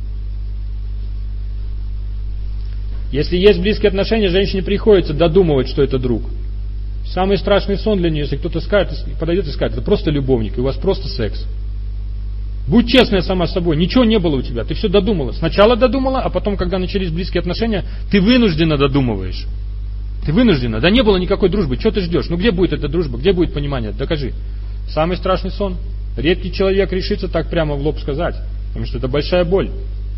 S1: Если есть близкие отношения, женщине приходится додумывать, что это друг. Самый страшный сон для нее, если кто-то скажет, подойдет и скажет, это просто любовник, и у вас просто секс. Будь честная сама с собой, ничего не было у тебя, ты все додумала. Сначала додумала, а потом, когда начались близкие отношения, ты вынужденно додумываешь. Ты вынуждена. Да не было никакой дружбы, что ты ждешь? Ну где будет эта дружба, где будет понимание? Докажи. Самый страшный сон. Редкий человек решится так прямо в лоб сказать, потому что это большая боль.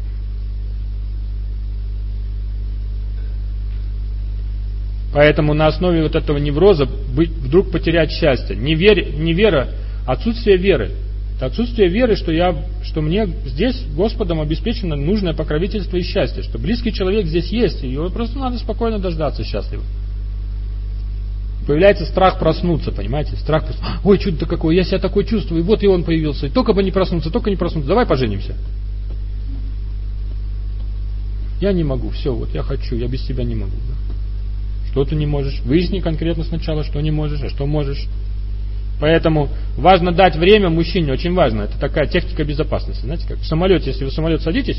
S1: Поэтому на основе вот этого невроза быть, вдруг потерять счастье. Не, верь, не вера, отсутствие веры. Это отсутствие веры, что, я, что мне здесь Господом обеспечено нужное покровительство и счастье, что близкий человек здесь есть, и его просто надо спокойно дождаться счастливо. Появляется страх проснуться, понимаете? Страх проснуться. Ой, чудо-то какое, я себя такое чувствую, и вот и он появился, и только бы не проснуться, только не проснуться, давай поженимся. Я не могу, все, вот я хочу, я без тебя не могу. Да? Что ты не можешь? Выясни конкретно сначала, что не можешь, а что можешь. Поэтому важно дать время мужчине, очень важно. Это такая техника безопасности. Знаете, как в самолете, если вы в самолет садитесь,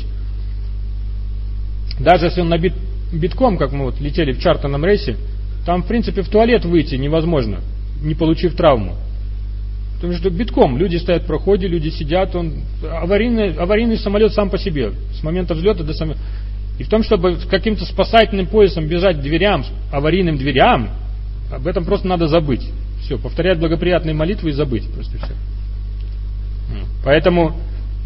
S1: даже если он набит битком, как мы вот летели в чартерном рейсе, там, в принципе, в туалет выйти невозможно, не получив травму. Потому что битком, люди стоят в проходе, люди сидят, он аварийный, аварийный самолет сам по себе, с момента взлета до самого... И в том, чтобы с каким-то спасательным поясом бежать к дверям, аварийным дверям, об этом просто надо забыть. Все, повторять благоприятные молитвы и забыть просто все. Поэтому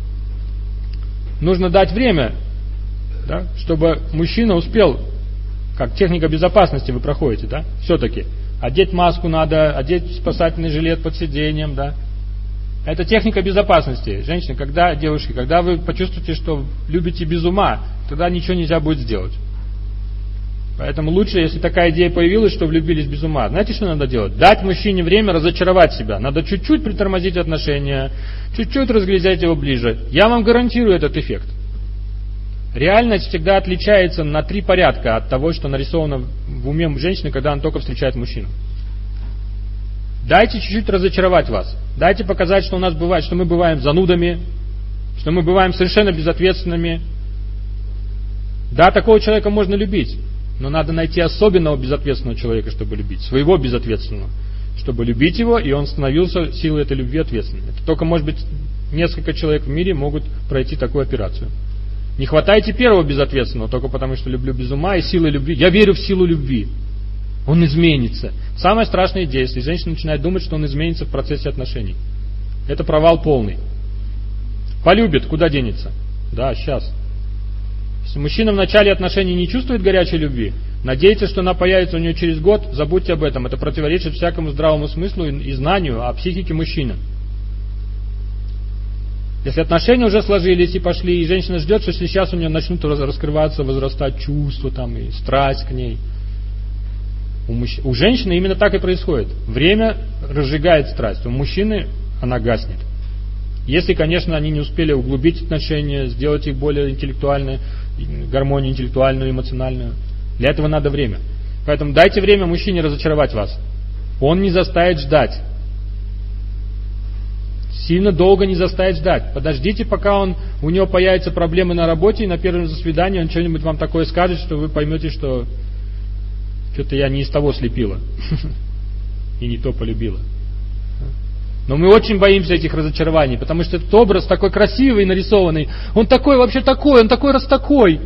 S1: нужно дать время, да, чтобы мужчина успел, как техника безопасности вы проходите, да, все-таки. Одеть маску надо, одеть спасательный жилет под сиденьем, да. Это техника безопасности. Женщины, когда, девушки, когда вы почувствуете, что любите без ума, тогда ничего нельзя будет сделать. Поэтому лучше, если такая идея появилась, что влюбились без ума. Знаете, что надо делать? Дать мужчине время разочаровать себя. Надо чуть-чуть притормозить отношения, чуть-чуть разглядеть его ближе. Я вам гарантирую этот эффект. Реальность всегда отличается на три порядка от того, что нарисовано в уме женщины, когда она только встречает мужчину. Дайте чуть-чуть разочаровать вас. Дайте показать, что у нас бывает, что мы бываем занудами, что мы бываем совершенно безответственными. Да, такого человека можно любить. Но надо найти особенного безответственного человека, чтобы любить. Своего безответственного. Чтобы любить его, и он становился силой этой любви ответственным. Это только, может быть, несколько человек в мире могут пройти такую операцию. Не хватайте первого безответственного, только потому что люблю без ума и силой любви. Я верю в силу любви. Он изменится. Самая страшная идея, если женщина начинает думать, что он изменится в процессе отношений. Это провал полный. Полюбит, куда денется? Да, сейчас. Если мужчина в начале отношений не чувствует горячей любви, надеется, что она появится у него через год, забудьте об этом. Это противоречит всякому здравому смыслу и знанию о психике мужчины. Если отношения уже сложились и пошли, и женщина ждет, что сейчас у нее начнут раскрываться, возрастать чувства там, и страсть к ней. У, мужч... у женщины именно так и происходит. Время разжигает страсть, у мужчины она гаснет. Если, конечно, они не успели углубить отношения, сделать их более интеллектуальной, гармонию интеллектуальную, эмоциональную. Для этого надо время. Поэтому дайте время мужчине разочаровать вас. Он не заставит ждать. Сильно долго не заставит ждать. Подождите, пока он, у него появятся проблемы на работе, и на первом свидании он что-нибудь вам такое скажет, что вы поймете, что что-то я не из того слепила. И не то полюбила. Но мы очень боимся этих разочарований, потому что этот образ такой красивый, нарисованный, он такой, вообще такой, он такой раз такой.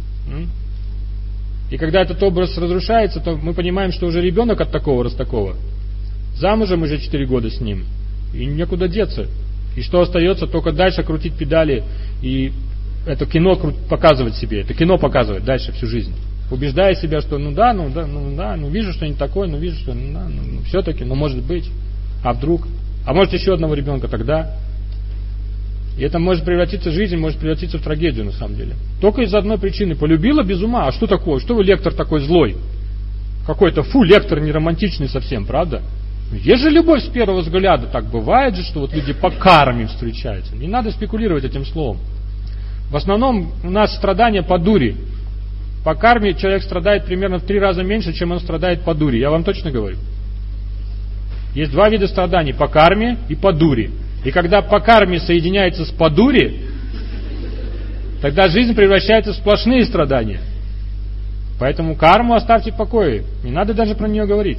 S1: И когда этот образ разрушается, то мы понимаем, что уже ребенок от такого раз такого. Замужем уже четыре года с ним. И некуда деться. И что остается? Только дальше крутить педали и это кино показывать себе. Это кино показывать дальше всю жизнь. Убеждая себя, что ну да, ну да, ну да, ну вижу что-нибудь такое, ну вижу, что ну да, ну, ну все-таки, ну может быть. А вдруг? А может еще одного ребенка тогда? И это может превратиться в жизнь, может превратиться в трагедию на самом деле. Только из-за одной причины. Полюбила без ума. А что такое? Что вы лектор такой злой? Какой-то, фу, лектор не романтичный совсем, правда? Есть же любовь с первого взгляда. Так бывает же, что вот люди по карме встречаются. Не надо спекулировать этим словом. В основном у нас страдания по дури. По карме человек страдает примерно в три раза меньше, чем он страдает по дури. Я вам точно говорю. Есть два вида страданий: по карме и по дури. И когда по карме соединяется с по дури, тогда жизнь превращается в сплошные страдания. Поэтому карму оставьте в покое. Не надо даже про нее говорить.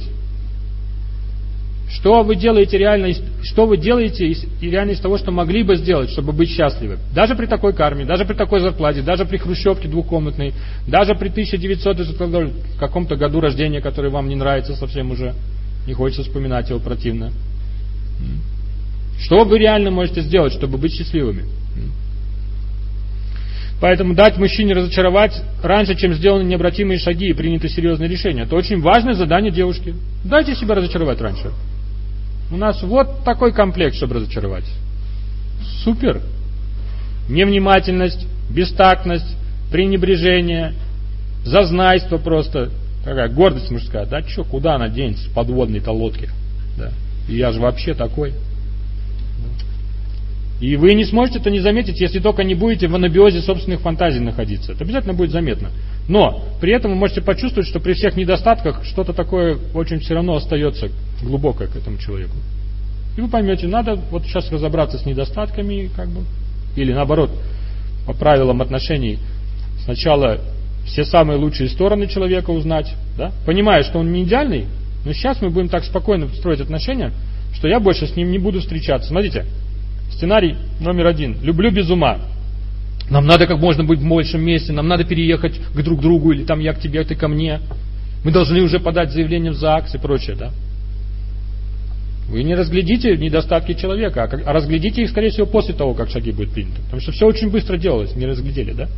S1: Что вы делаете реально, что вы делаете из, реально из того, что могли бы сделать, чтобы быть счастливы? Даже при такой карме, даже при такой зарплате, даже при хрущевке двухкомнатной, даже при тысяча девятисотом каком-то году рождения, который вам не нравится совсем уже, не хочется вспоминать его, противно. Что вы реально можете сделать, чтобы быть счастливыми? Поэтому дать мужчине разочаровать раньше, чем сделаны необратимые шаги и приняты серьезные решения. Это очень важное задание девушки. Дайте себя разочаровать раньше. У нас вот такой комплект, чтобы разочаровать. Супер. Невнимательность, бестактность, пренебрежение, зазнайство просто. Какая гордость мужская. Да что, куда она денется с подводной-то лодки? Да. И я же вообще такой. И вы не сможете это не заметить, если только не будете в анабиозе собственных фантазий находиться. Это обязательно будет заметно. Но при этом вы можете почувствовать, что при всех недостатках что-то такое очень все равно остается глубокое к этому человеку. И вы поймете, надо вот сейчас разобраться с недостатками, как бы, или наоборот, по правилам отношений, сначала все самые лучшие стороны человека узнать, да? Понимая, что он не идеальный, но сейчас мы будем так спокойно строить отношения, что я больше с ним не буду встречаться. Смотрите. Сценарий номер один. Люблю без ума. Нам надо как можно быть в большем месте, нам надо переехать к друг другу, или там я к тебе, ты ко мне. Мы должны уже подать заявление в ЗАГС и прочее, да? Вы не разглядите недостатки человека, а, а разглядите их, скорее всего, после того, как шаги будут приняты. Потому что все очень быстро делалось, не разглядели, да?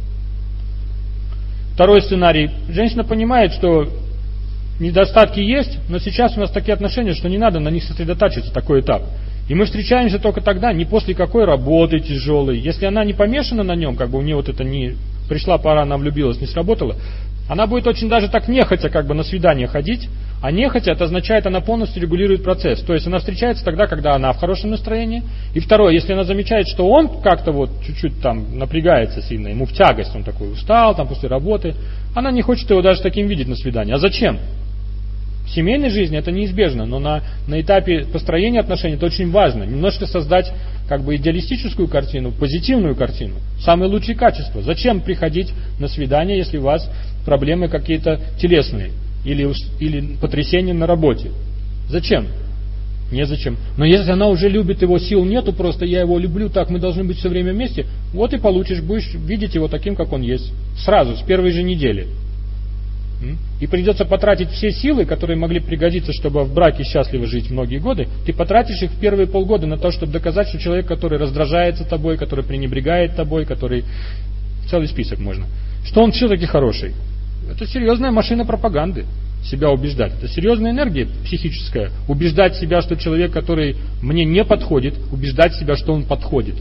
S1: Второй сценарий. Женщина понимает, что недостатки есть, но сейчас у нас такие отношения, что не надо на них сосредотачиваться, такой этап. И мы встречаемся только тогда, не после какой работы тяжелой. Если она не помешана на нем, как бы у нее вот это не пришла пора, она влюбилась, не сработала, она будет очень даже так нехотя как бы на свидание ходить, а нехотя это означает, она полностью регулирует процесс. То есть она встречается тогда, когда она в хорошем настроении. И второе, если она замечает, что он как-то вот чуть-чуть там напрягается сильно, ему в тягость, он такой устал там после работы, она не хочет его даже таким видеть на свидании. А зачем? В семейной жизни это неизбежно, но на, на этапе построения отношений это очень важно. Немножко создать как бы идеалистическую картину, позитивную картину, самые лучшие качества. Зачем приходить на свидание, если у вас проблемы какие-то телесные или, или потрясения на работе? Зачем? Незачем. Но если она уже любит его, сил нету, просто я его люблю, так мы должны быть все время вместе, вот и получишь, будешь видеть его таким, как он есть. Сразу, с первой же недели. И придется потратить все силы, которые могли пригодиться, чтобы в браке счастливо жить многие годы, ты потратишь их в первые полгода на то, чтобы доказать, что человек, который раздражается тобой, который пренебрегает тобой, который... Целый список можно. Что он все-таки хороший. Это серьезная машина пропаганды. Себя убеждать. Это серьезная энергия психическая. Убеждать себя, что человек, который мне не подходит, убеждать себя, что он подходит.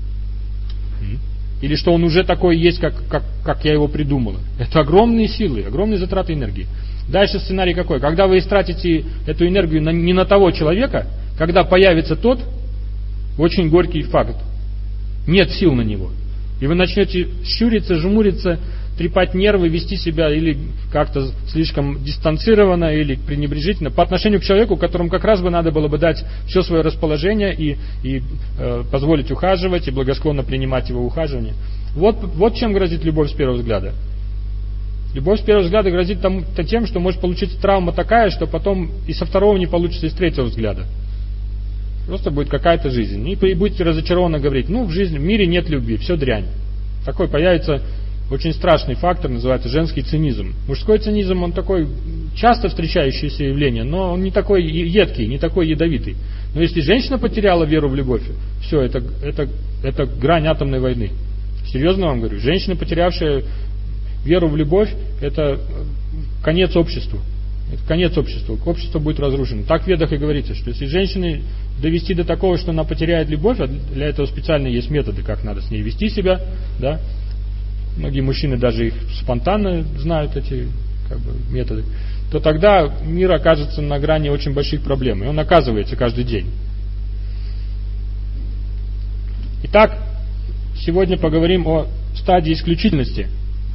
S1: Или что он уже такой есть, как, как, как я его придумала. Это огромные силы, огромные затраты энергии. Дальше сценарий какой? Когда вы истратите эту энергию на, не на того человека, когда появится тот, очень горький факт, нет сил на него. И вы начнете щуриться, жмуриться, трепать нервы, вести себя или как-то слишком дистанцированно или пренебрежительно по отношению к человеку, которому как раз бы надо было бы дать все свое расположение и, и э, позволить ухаживать и благосклонно принимать его ухаживание. Вот, вот чем грозит любовь с первого взгляда. Любовь с первого взгляда грозит тому, тем, что может получиться травма такая, что потом и со второго не получится, и с третьего взгляда. Просто будет какая-то жизнь. И будете разочарованно говорить, ну в жизни, в мире нет любви, все дрянь. Такой появится очень страшный фактор, называется женский цинизм. Мужской цинизм, он такой часто встречающееся явление, но он не такой едкий, не такой ядовитый. Но если женщина потеряла веру в любовь, все, это, это, это грань атомной войны. Серьезно вам говорю, женщина, потерявшая веру в любовь, это конец обществу. Это конец обществу. Общество будет разрушено. Так в Ведах и говорится, что если женщины довести до такого, что она потеряет любовь, а для этого специально есть методы, как надо с ней вести себя, да. Многие мужчины даже их спонтанно знают, эти как бы, методы, то тогда мир окажется на грани очень больших проблем. И он оказывается каждый день. Итак, сегодня поговорим о стадии исключительности.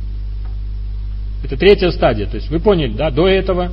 S1: Это третья стадия. То есть вы поняли, да, до этого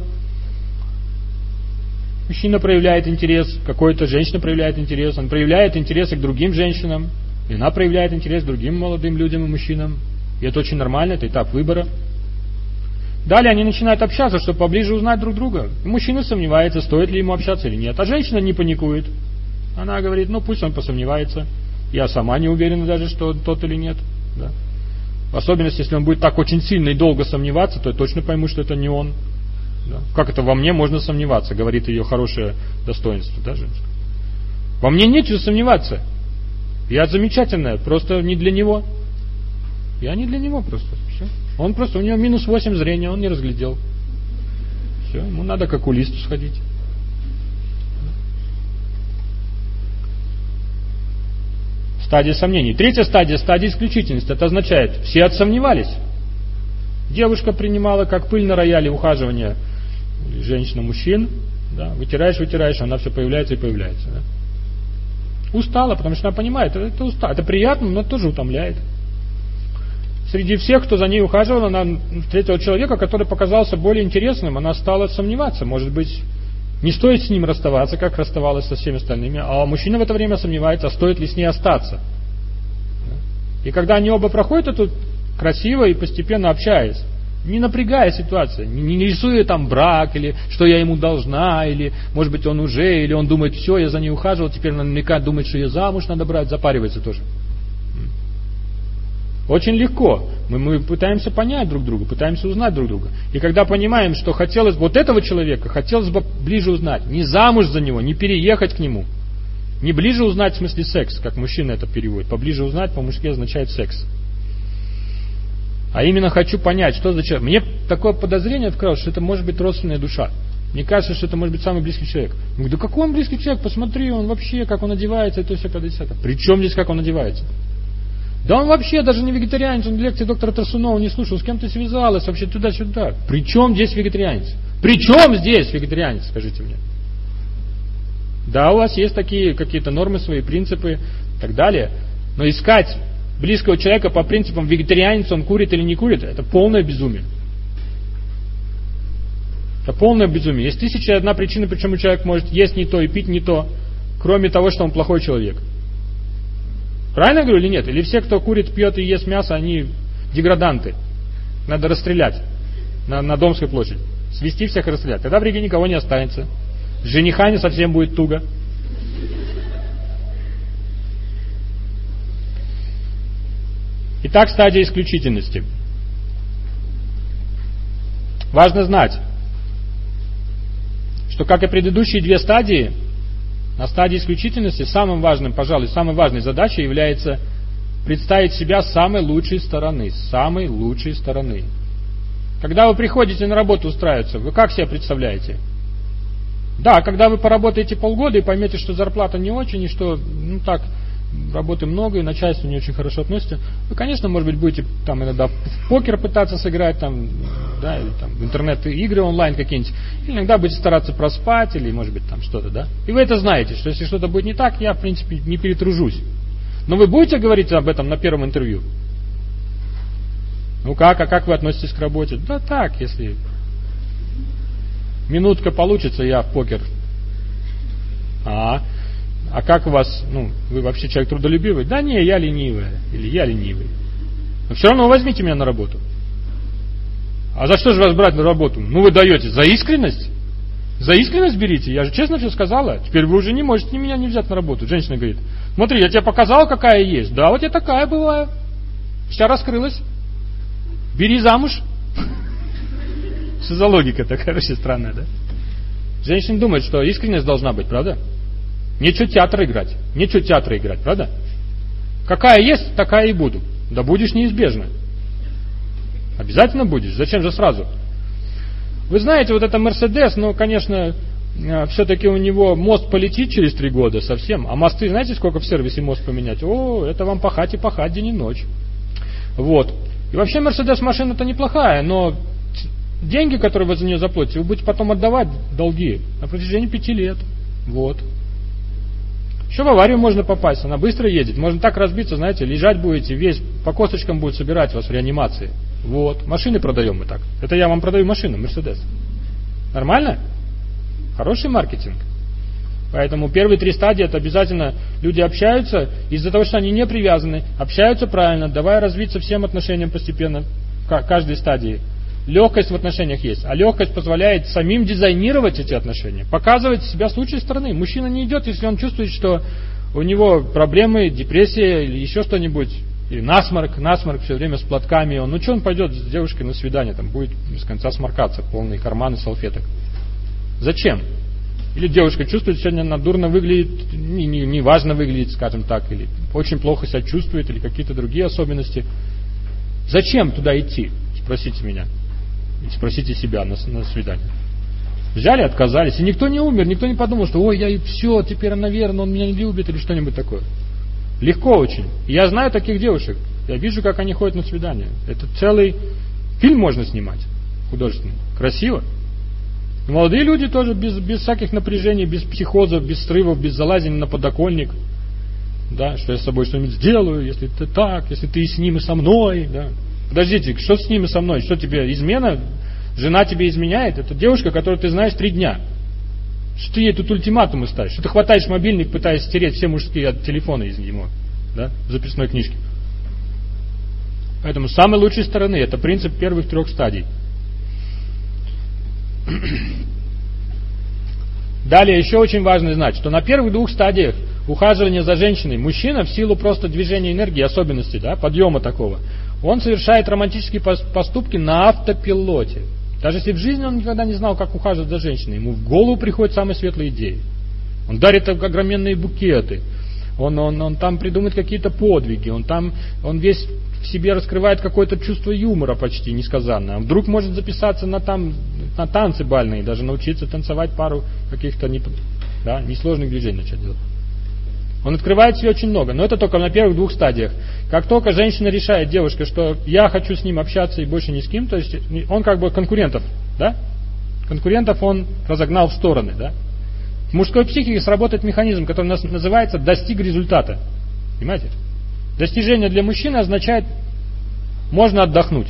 S1: мужчина проявляет интерес, какой-то женщина проявляет интерес, он проявляет интерес и к другим женщинам, и она проявляет интерес к другим молодым людям и мужчинам. И это очень нормально, это этап выбора. Далее они начинают общаться, чтобы поближе узнать друг друга. И мужчина сомневается, стоит ли ему общаться или нет. А женщина не паникует. Она говорит, ну пусть он посомневается. Я сама не уверена даже, что он тот или нет. Да. В особенности, если он будет так очень сильно и долго сомневаться, то я точно пойму, что это не он. Да. Как это во мне можно сомневаться, говорит ее хорошее достоинство. Да, женское? Во мне нечего сомневаться. Я замечательная, просто не для него. Я не для него просто. Все. Он просто, у него минус восемь зрения, он не разглядел. Все, ему надо к окулисту сходить. Стадия сомнений. Третья стадия, стадия исключительности. Это означает, все отсомневались. Девушка принимала как пыль на рояле ухаживание женщина-мужчин. Да, вытираешь, вытираешь, она все появляется и появляется. Да. Устала, потому что она понимает, это устала. Это приятно, но тоже утомляет. Среди всех, кто за ней ухаживал, она встретила человека, который показался более интересным. Она стала сомневаться. Может быть, не стоит с ним расставаться, как расставалась со всеми остальными. А мужчина в это время сомневается, а стоит ли с ней остаться. И когда они оба проходят это красиво и постепенно общаясь, не напрягая ситуацию, не, не рисуя там брак, или что я ему должна, или может быть он уже, или он думает, все, я за ней ухаживал, теперь наверняка думает, что ее замуж надо брать, запаривается тоже. Очень легко. Мы, мы пытаемся понять друг друга, пытаемся узнать друг друга. И когда понимаем, что хотелось бы вот этого человека, хотелось бы ближе узнать, не замуж за него, не переехать к нему, не ближе узнать в смысле секс, как мужчина это переводит. Поближе узнать по-мужски означает секс. А именно хочу понять, что за человек. Мне такое подозрение открылось, что это может быть родственная душа. Мне кажется, что это может быть самый близкий человек. Я говорю, да какой он близкий человек? Посмотри, он вообще, как он одевается, и то все, когда десятое. При чем здесь, как он одевается? Да он вообще даже не вегетарианец, он лекции доктора Тарсунова не слушал, с кем ты связалась, вообще туда-сюда. При чем здесь вегетарианец? При чем здесь вегетарианец, скажите мне? Да, у вас есть такие какие-то нормы, свои принципы и так далее, но искать близкого человека по принципам вегетарианец, он курит или не курит, это полное безумие. Это полное безумие. Есть тысяча и одна причина, почему человек может есть не то и пить не то, кроме того, что он плохой человек. Правильно я говорю или нет? Или все, кто курит, пьет и ест мясо, они деграданты. Надо расстрелять на, на Домской площади. Свести всех и расстрелять. Тогда в Риге никого не останется. С женихами совсем будет туго. Итак, стадия исключительности. Важно знать, что, как и предыдущие две стадии, на стадии исключительности самым важным, пожалуй, самой важной задачей является представить себя с самой лучшей стороны. С самой лучшей стороны. Когда вы приходите на работу устраиваться, вы как себя представляете? Да, когда вы поработаете полгода и поймете, что зарплата не очень, и что, ну так, работы много, и начальство не очень хорошо относится, вы, конечно, может быть, будете там иногда в покер пытаться сыграть, там, да, или там в интернет-игры онлайн какие-нибудь, или иногда будете стараться проспать, или, может быть, там что-то, да. И вы это знаете, что если что-то будет не так, я, в принципе, не перетружусь. Но вы будете говорить об этом на первом интервью? Ну как, а как вы относитесь к работе? Да так, если минутка получится, я в покер. А, а как у вас, ну, вы вообще человек трудолюбивый? Да не, я ленивая, или я ленивый. Но все равно возьмите меня на работу. А за что же вас брать на работу? Ну вы даете за искренность? За искренность берите, я же честно все сказала. Теперь вы уже не можете меня не взять на работу. Женщина говорит, смотри, я тебе показала, какая есть. Да, вот я такая бываю. Вся раскрылась. Бери замуж. Что за логика такая вообще странная, да? Женщина думает, что искренность должна быть, правда? Нечего театр играть. Нечего театр играть, правда? Какая есть, такая и буду. Да будешь неизбежно. Обязательно будешь. Зачем же сразу? Вы знаете, вот это Мерседес, ну, конечно, все-таки у него мост полетит через три года совсем. А мосты, знаете, сколько в сервисе мост поменять? О, это вам пахать и пахать день и ночь. Вот. И вообще Мерседес машина-то неплохая, но деньги, которые вы за нее заплатите, вы будете потом отдавать долги на протяжении пяти лет. Вот. Еще в аварию можно попасть, она быстро едет. Можно так разбиться, знаете, лежать будете, весь по косточкам будет собирать вас в реанимации. Вот, машины продаем мы так. Это я вам продаю машину, Мерседес. Нормально? Хороший маркетинг. Поэтому первые три стадии, это обязательно люди общаются, из-за того, что они не привязаны, общаются правильно, давая развиться всем отношениям постепенно, каждой стадии. Легкость в отношениях есть, а легкость позволяет самим дизайнировать эти отношения, показывать себя с лучшей стороны. Мужчина не идет, если он чувствует, что у него проблемы, депрессия или еще что-нибудь, или насморк, насморк все время с платками. Он, ну что он пойдет с девушкой на свидание, там будет без конца сморкаться, полные карманы салфеток. Зачем? Или девушка чувствует, сегодня она дурно выглядит, не, не, не важно выглядит, скажем так, или очень плохо себя чувствует, или какие-то другие особенности. Зачем туда идти? Спросите меня. Спросите себя на, на свидание. Взяли, отказались. И никто не умер, никто не подумал, что ой, я и все, теперь, наверное, он меня не любит или что-нибудь такое. Легко очень. И я знаю таких девушек. Я вижу, как они ходят на свидание. Это целый фильм можно снимать. Художественный. Красиво. И молодые люди тоже без, без всяких напряжений, без психозов, без срывов, без залазения на подоконник. Да, что я с собой что-нибудь сделаю, если ты так, если ты и с ним, и со мной. Да. Подождите, что с ним и со мной? Что тебе, измена? Жена тебе изменяет? Это девушка, которую ты знаешь три дня. Что ты ей тут ультиматумы ставишь? Что ты хватаешь мобильник, пытаясь стереть все мужские от телефона из него, да, в записной книжке. Поэтому с самой лучшей стороны, это принцип первых трех стадий. Далее еще очень важно знать, что на первых двух стадиях ухаживания за женщиной мужчина в силу просто движения энергии, особенностей, да, подъема такого, он совершает романтические поступки на автопилоте. Даже если в жизни он никогда не знал, как ухаживать за женщиной, ему в голову приходят самые светлые идеи. Он дарит огроменные букеты, он, он, он там придумает какие-то подвиги, он там, он весь в себе раскрывает какое-то чувство юмора почти несказанное. Он вдруг может записаться на, там, на танцы бальные, даже научиться танцевать пару каких-то не, да, несложных движений начать делать. Он открывает себе очень много, но это только на первых двух стадиях. Как только женщина решает, девушка, что я хочу с ним общаться и больше ни с кем, то есть он как бы конкурентов, да? Конкурентов он разогнал в стороны, да? В мужской психике сработает механизм, который называется «достиг результата». Понимаете? Достижение для мужчины означает «можно отдохнуть».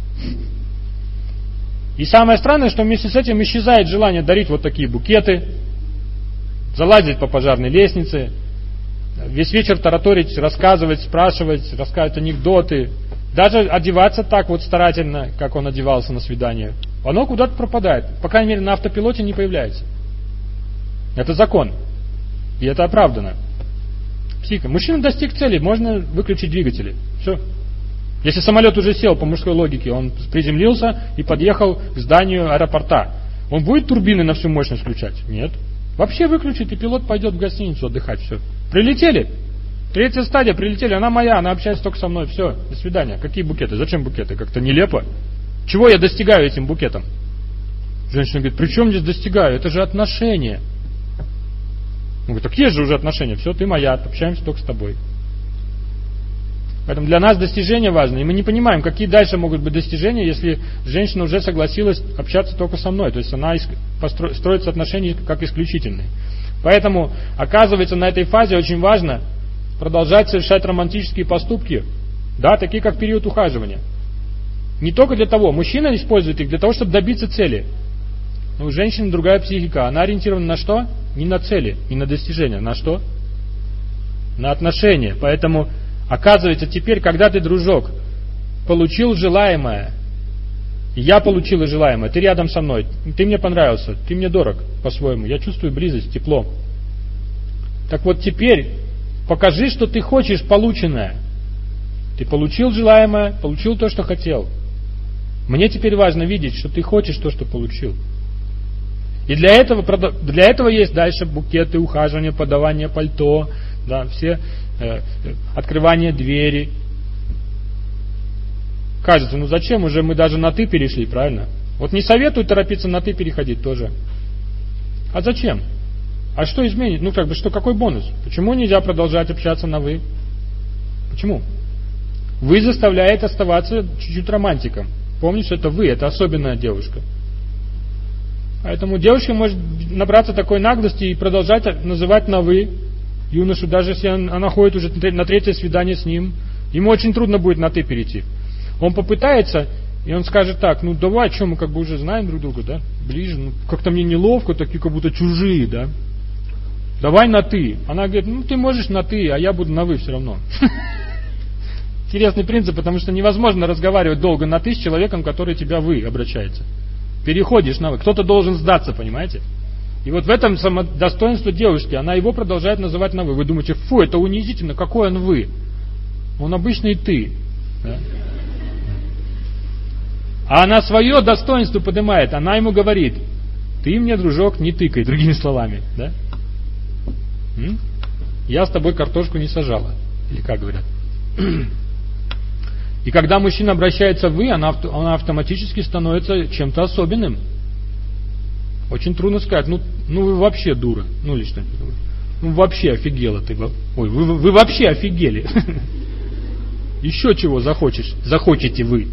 S1: И самое странное, что вместе с этим исчезает желание дарить вот такие букеты, залазить по пожарной лестнице, весь вечер тараторить, рассказывать, спрашивать, рассказывать анекдоты, даже одеваться так вот старательно, как он одевался на свидание. Оно куда-то пропадает. По крайней мере, на автопилоте не появляется. Это закон. И это оправдано. Психика. Мужчина достиг цели, можно выключить двигатели. Все. Если самолет уже сел по мужской логике, он приземлился и подъехал к зданию аэропорта, он будет турбины на всю мощность включать? Нет. Вообще выключит, и пилот пойдет в гостиницу отдыхать. Все. Прилетели. Третья стадия, прилетели. Она моя, она общается только со мной. Все, до свидания. Какие букеты? Зачем букеты? Как-то нелепо. Чего я достигаю этим букетом? Женщина говорит, при чем здесь достигаю? Это же отношения. Он говорит, так есть же уже отношения. Все, ты моя, общаемся только с тобой. Поэтому для нас достижения важны. И мы не понимаем, какие дальше могут быть достижения, если женщина уже согласилась общаться только со мной. То есть она строится отношения как исключительные. Поэтому, оказывается, на этой фазе очень важно продолжать совершать романтические поступки, да, такие как период ухаживания. Не только для того, мужчина использует их для того, чтобы добиться цели. Но у женщины другая психика. Она ориентирована на что? Не на цели, не на достижения. На что? На отношения. Поэтому, оказывается, теперь, когда ты, дружок, получил желаемое, и я получил желаемое, ты рядом со мной, ты мне понравился, ты мне дорог по-своему, я чувствую близость, тепло. Так вот теперь покажи, что ты хочешь полученное. Ты получил желаемое, получил то, что хотел. Мне теперь важно видеть, что ты хочешь то, что получил. И для этого, для этого есть дальше букеты, ухаживание, подавание пальто, да, все э, открывание двери. Кажется, ну зачем, уже мы даже на «ты» перешли, правильно? Вот не советую торопиться на «ты» переходить тоже. А зачем? А что изменит? Ну как бы, что, какой бонус? Почему нельзя продолжать общаться на «вы»? Почему? «Вы» заставляет оставаться чуть-чуть романтиком. Помните, что это «вы», это особенная девушка. Поэтому девушка может набраться такой наглости и продолжать называть на «вы». юношу, даже если она ходит уже на третье свидание с ним, ему очень трудно будет на «ты» перейти. Он попытается, и он скажет так: ну давай, что мы как бы уже знаем друг друга, да, ближе, ну как-то мне неловко, такие как будто чужие, да. Давай на «ты». Она говорит: ну ты можешь на «ты», а я буду на «вы» все равно. Интересный принцип, потому что невозможно разговаривать долго на «ты» с человеком, который тебя «вы» обращается. Переходишь на «вы». Кто-то должен сдаться, понимаете? И вот в этом достоинство девушки. Она его продолжает называть на «вы». Вы думаете: фу, это унизительно, какой он «вы». Он обычный «ты». Да? А она свое достоинство поднимает. Она ему говорит: ты мне, дружок, не тыкай, другими словами. Да? М? Я с тобой картошку не сажала. Или как говорят. И когда мужчина обращается в «вы», она, она автоматически становится чем-то особенным. Очень трудно сказать: ну, ну вы вообще дура. Ну или что-нибудь. Ну вообще офигела ты. Ой, вы, вы вообще офигели. Еще чего захочешь, захочете вы.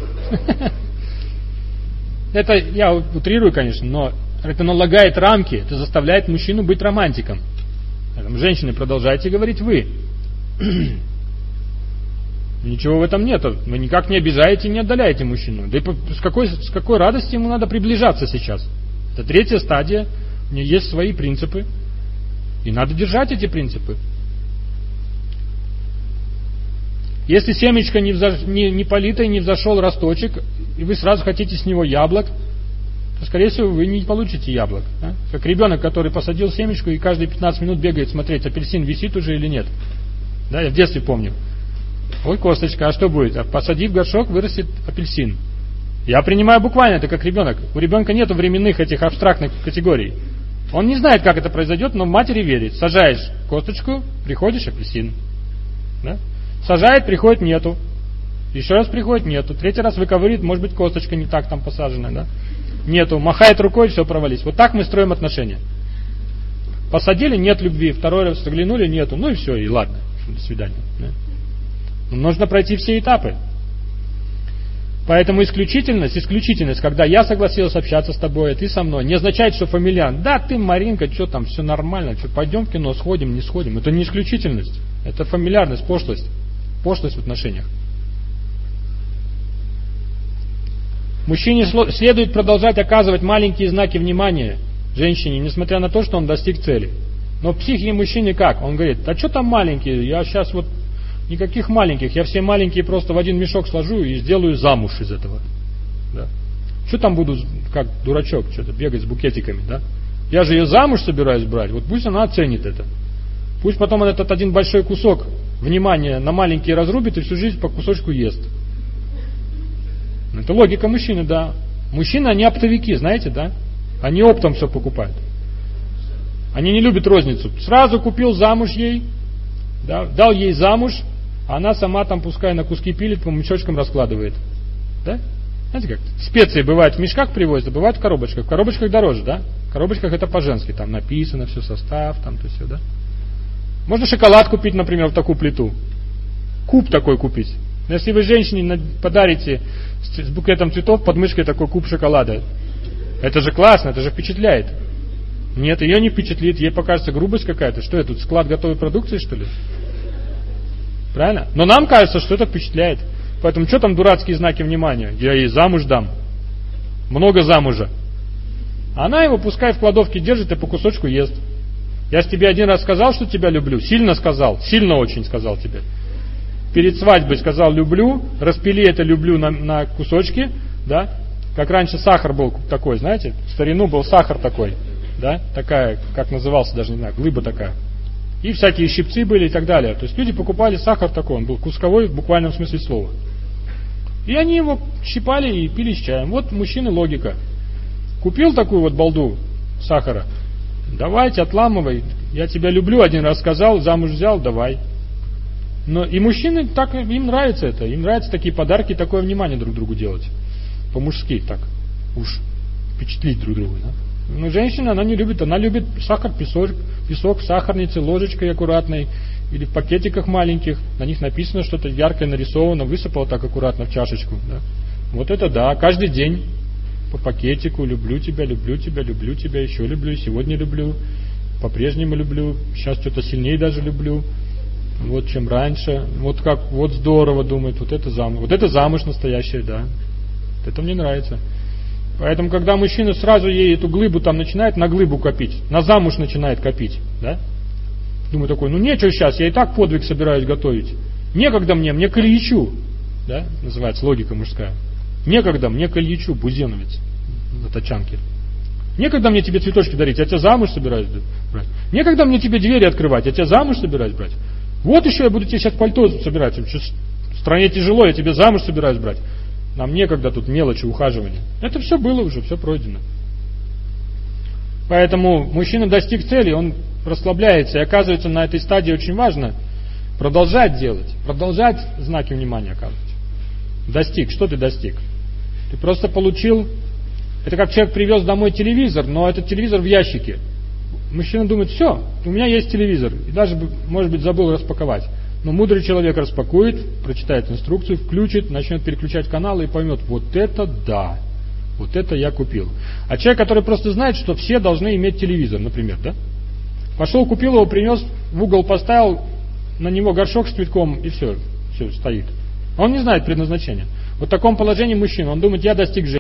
S1: Это я утрирую, конечно, но это налагает рамки, это заставляет мужчину быть романтиком. Женщины, продолжайте говорить «вы». Ничего в этом нет. Вы никак не обижаете и не отдаляете мужчину. Да и с какой, с какой радости ему надо приближаться сейчас? Это третья стадия. У нее есть свои принципы. И надо держать эти принципы. Если семечко не, взош... не, не политое, не взошел росточек, и вы сразу хотите с него яблок, то, скорее всего, вы не получите яблок. А? Как ребенок, который посадил семечку и каждые пятнадцать минут бегает смотреть, апельсин висит уже или нет. Да, я в детстве помню. Ой, косточка, а что будет? А посади в горшок, вырастет апельсин. Я принимаю буквально это как ребенок. У ребенка нет временных этих абстрактных категорий. Он не знает, как это произойдет, но матери верит. Сажаешь косточку, приходишь, апельсин. Да? Сажает, приходит, нету. Еще раз приходит, нету. Третий раз выковыривает, может быть, косточка не так там посажена. Да? Нету. Махает рукой, все, провались. Вот так мы строим отношения. Посадили, нет любви. Второй раз заглянули, нету. Ну и все, и ладно. До свидания. Да? Нужно пройти все этапы. Поэтому исключительность, исключительность, когда я согласился общаться с тобой, а ты со мной, не означает, что фамильян. Да, ты, Маринка, что там, все нормально, что, пойдем в кино, сходим, не сходим. Это не исключительность. Это фамильярность, пошлость. Пошлость в отношениях. Мужчине следует продолжать оказывать маленькие знаки внимания женщине, несмотря на то, что он достиг цели. Но в психике мужчины как? Он говорит: а что там маленькие, я сейчас вот никаких маленьких, я все маленькие просто в один мешок сложу и сделаю замуж из этого. Да? Что там буду, как дурачок, что-то бегать с букетиками, да? Я же ее замуж собираюсь брать, вот пусть она оценит это. Пусть потом он этот один большой кусок внимания на маленькие разрубит и всю жизнь по кусочку ест. Это логика мужчины, да. Мужчины, они оптовики, знаете, да? Они оптом все покупают. Они не любят розницу. Сразу купил замуж ей, да, дал ей замуж, а она сама там, пускай на куски пилит, по мешочкам раскладывает. Да? Знаете как? Специи бывают в мешках привозят, а бывают в коробочках. В коробочках дороже, да? В коробочках это по-женски, там написано все, состав, там то все, да? Можно шоколад купить, например, в такую плиту. Куб такой купить. Если вы женщине подарите с букетом цветов под мышкой такой куб шоколада, это же классно, это же впечатляет. Нет, ее не впечатлит, ей покажется грубость какая-то. Что это, тут склад готовой продукции, что ли? Правильно? Но нам кажется, что это впечатляет. Поэтому что там дурацкие знаки внимания? Я ей замуж дам. Много замужа. Она его пускай в кладовке держит и по кусочку ест. Я ж тебе один раз сказал, что тебя люблю. Сильно сказал. Сильно очень сказал тебе. Перед свадьбой сказал люблю. Распили это люблю на, на кусочки. Да? Как раньше сахар был такой, знаете? В старину был сахар такой. Да? Такая, как назывался, даже не знаю, глыба такая. И всякие щипцы были и так далее. То есть люди покупали сахар такой. Он был кусковой в буквальном смысле слова. И они его щипали и пили с чаем. Вот мужчины логика. Купил такую вот балду сахара. Давайте, отламывай. Я тебя люблю, один раз сказал, замуж взял, давай. Но и мужчины, так им нравится это. Им нравятся такие подарки, такое внимание друг другу делать. По-мужски так. Уж впечатлить друг друга. Да? Но женщина, она не любит. Она любит сахар, песок, песок в сахарнице, ложечкой аккуратной. Или в пакетиках маленьких. На них написано что-то яркое, нарисовано. Высыпала так аккуратно в чашечку. Да? Вот это да, каждый день. По пакетику, люблю тебя, люблю тебя, люблю тебя, еще люблю, сегодня люблю. по-прежнему люблю, сейчас что-то сильнее даже люблю, вот чем раньше, вот как, вот здорово, думает, вот это замуж, вот это замуж настоящая, да, вот это мне нравится. Поэтому, когда мужчина сразу ей эту глыбу там начинает на глыбу копить, на замуж начинает копить, да, думаю такой, ну нечего сейчас, я и так подвиг собираюсь готовить, некогда мне, мне к Ильичу, да, называется логика мужская, некогда мне к Ильичу, Бузеновец, на тачанке. Некогда мне тебе цветочки дарить, я тебя замуж собираюсь брать. Некогда мне тебе двери открывать, я тебя замуж собираюсь брать. Вот еще я буду тебе сейчас пальто собирать. В стране тяжело, я тебе замуж собираюсь брать. Нам некогда тут мелочи, ухаживания. Это все было уже, все пройдено. Поэтому мужчина достиг цели, он расслабляется. И оказывается, на этой стадии очень важно продолжать делать, продолжать знаки внимания оказывать. Достиг. Что ты достиг? Ты просто получил... Это как человек привез домой телевизор, но этот телевизор в ящике. Мужчина думает, все, у меня есть телевизор. И даже, может быть, забыл распаковать. Но мудрый человек распакует, прочитает инструкцию, включит, начнет переключать каналы и поймет, вот это да, вот это я купил. А человек, который просто знает, что все должны иметь телевизор, например, да? Пошел, купил его, принес, в угол поставил, на него горшок с цветком, и все, все, стоит. Он не знает предназначения. Вот в таком положении мужчина, он думает, я достиг жизни.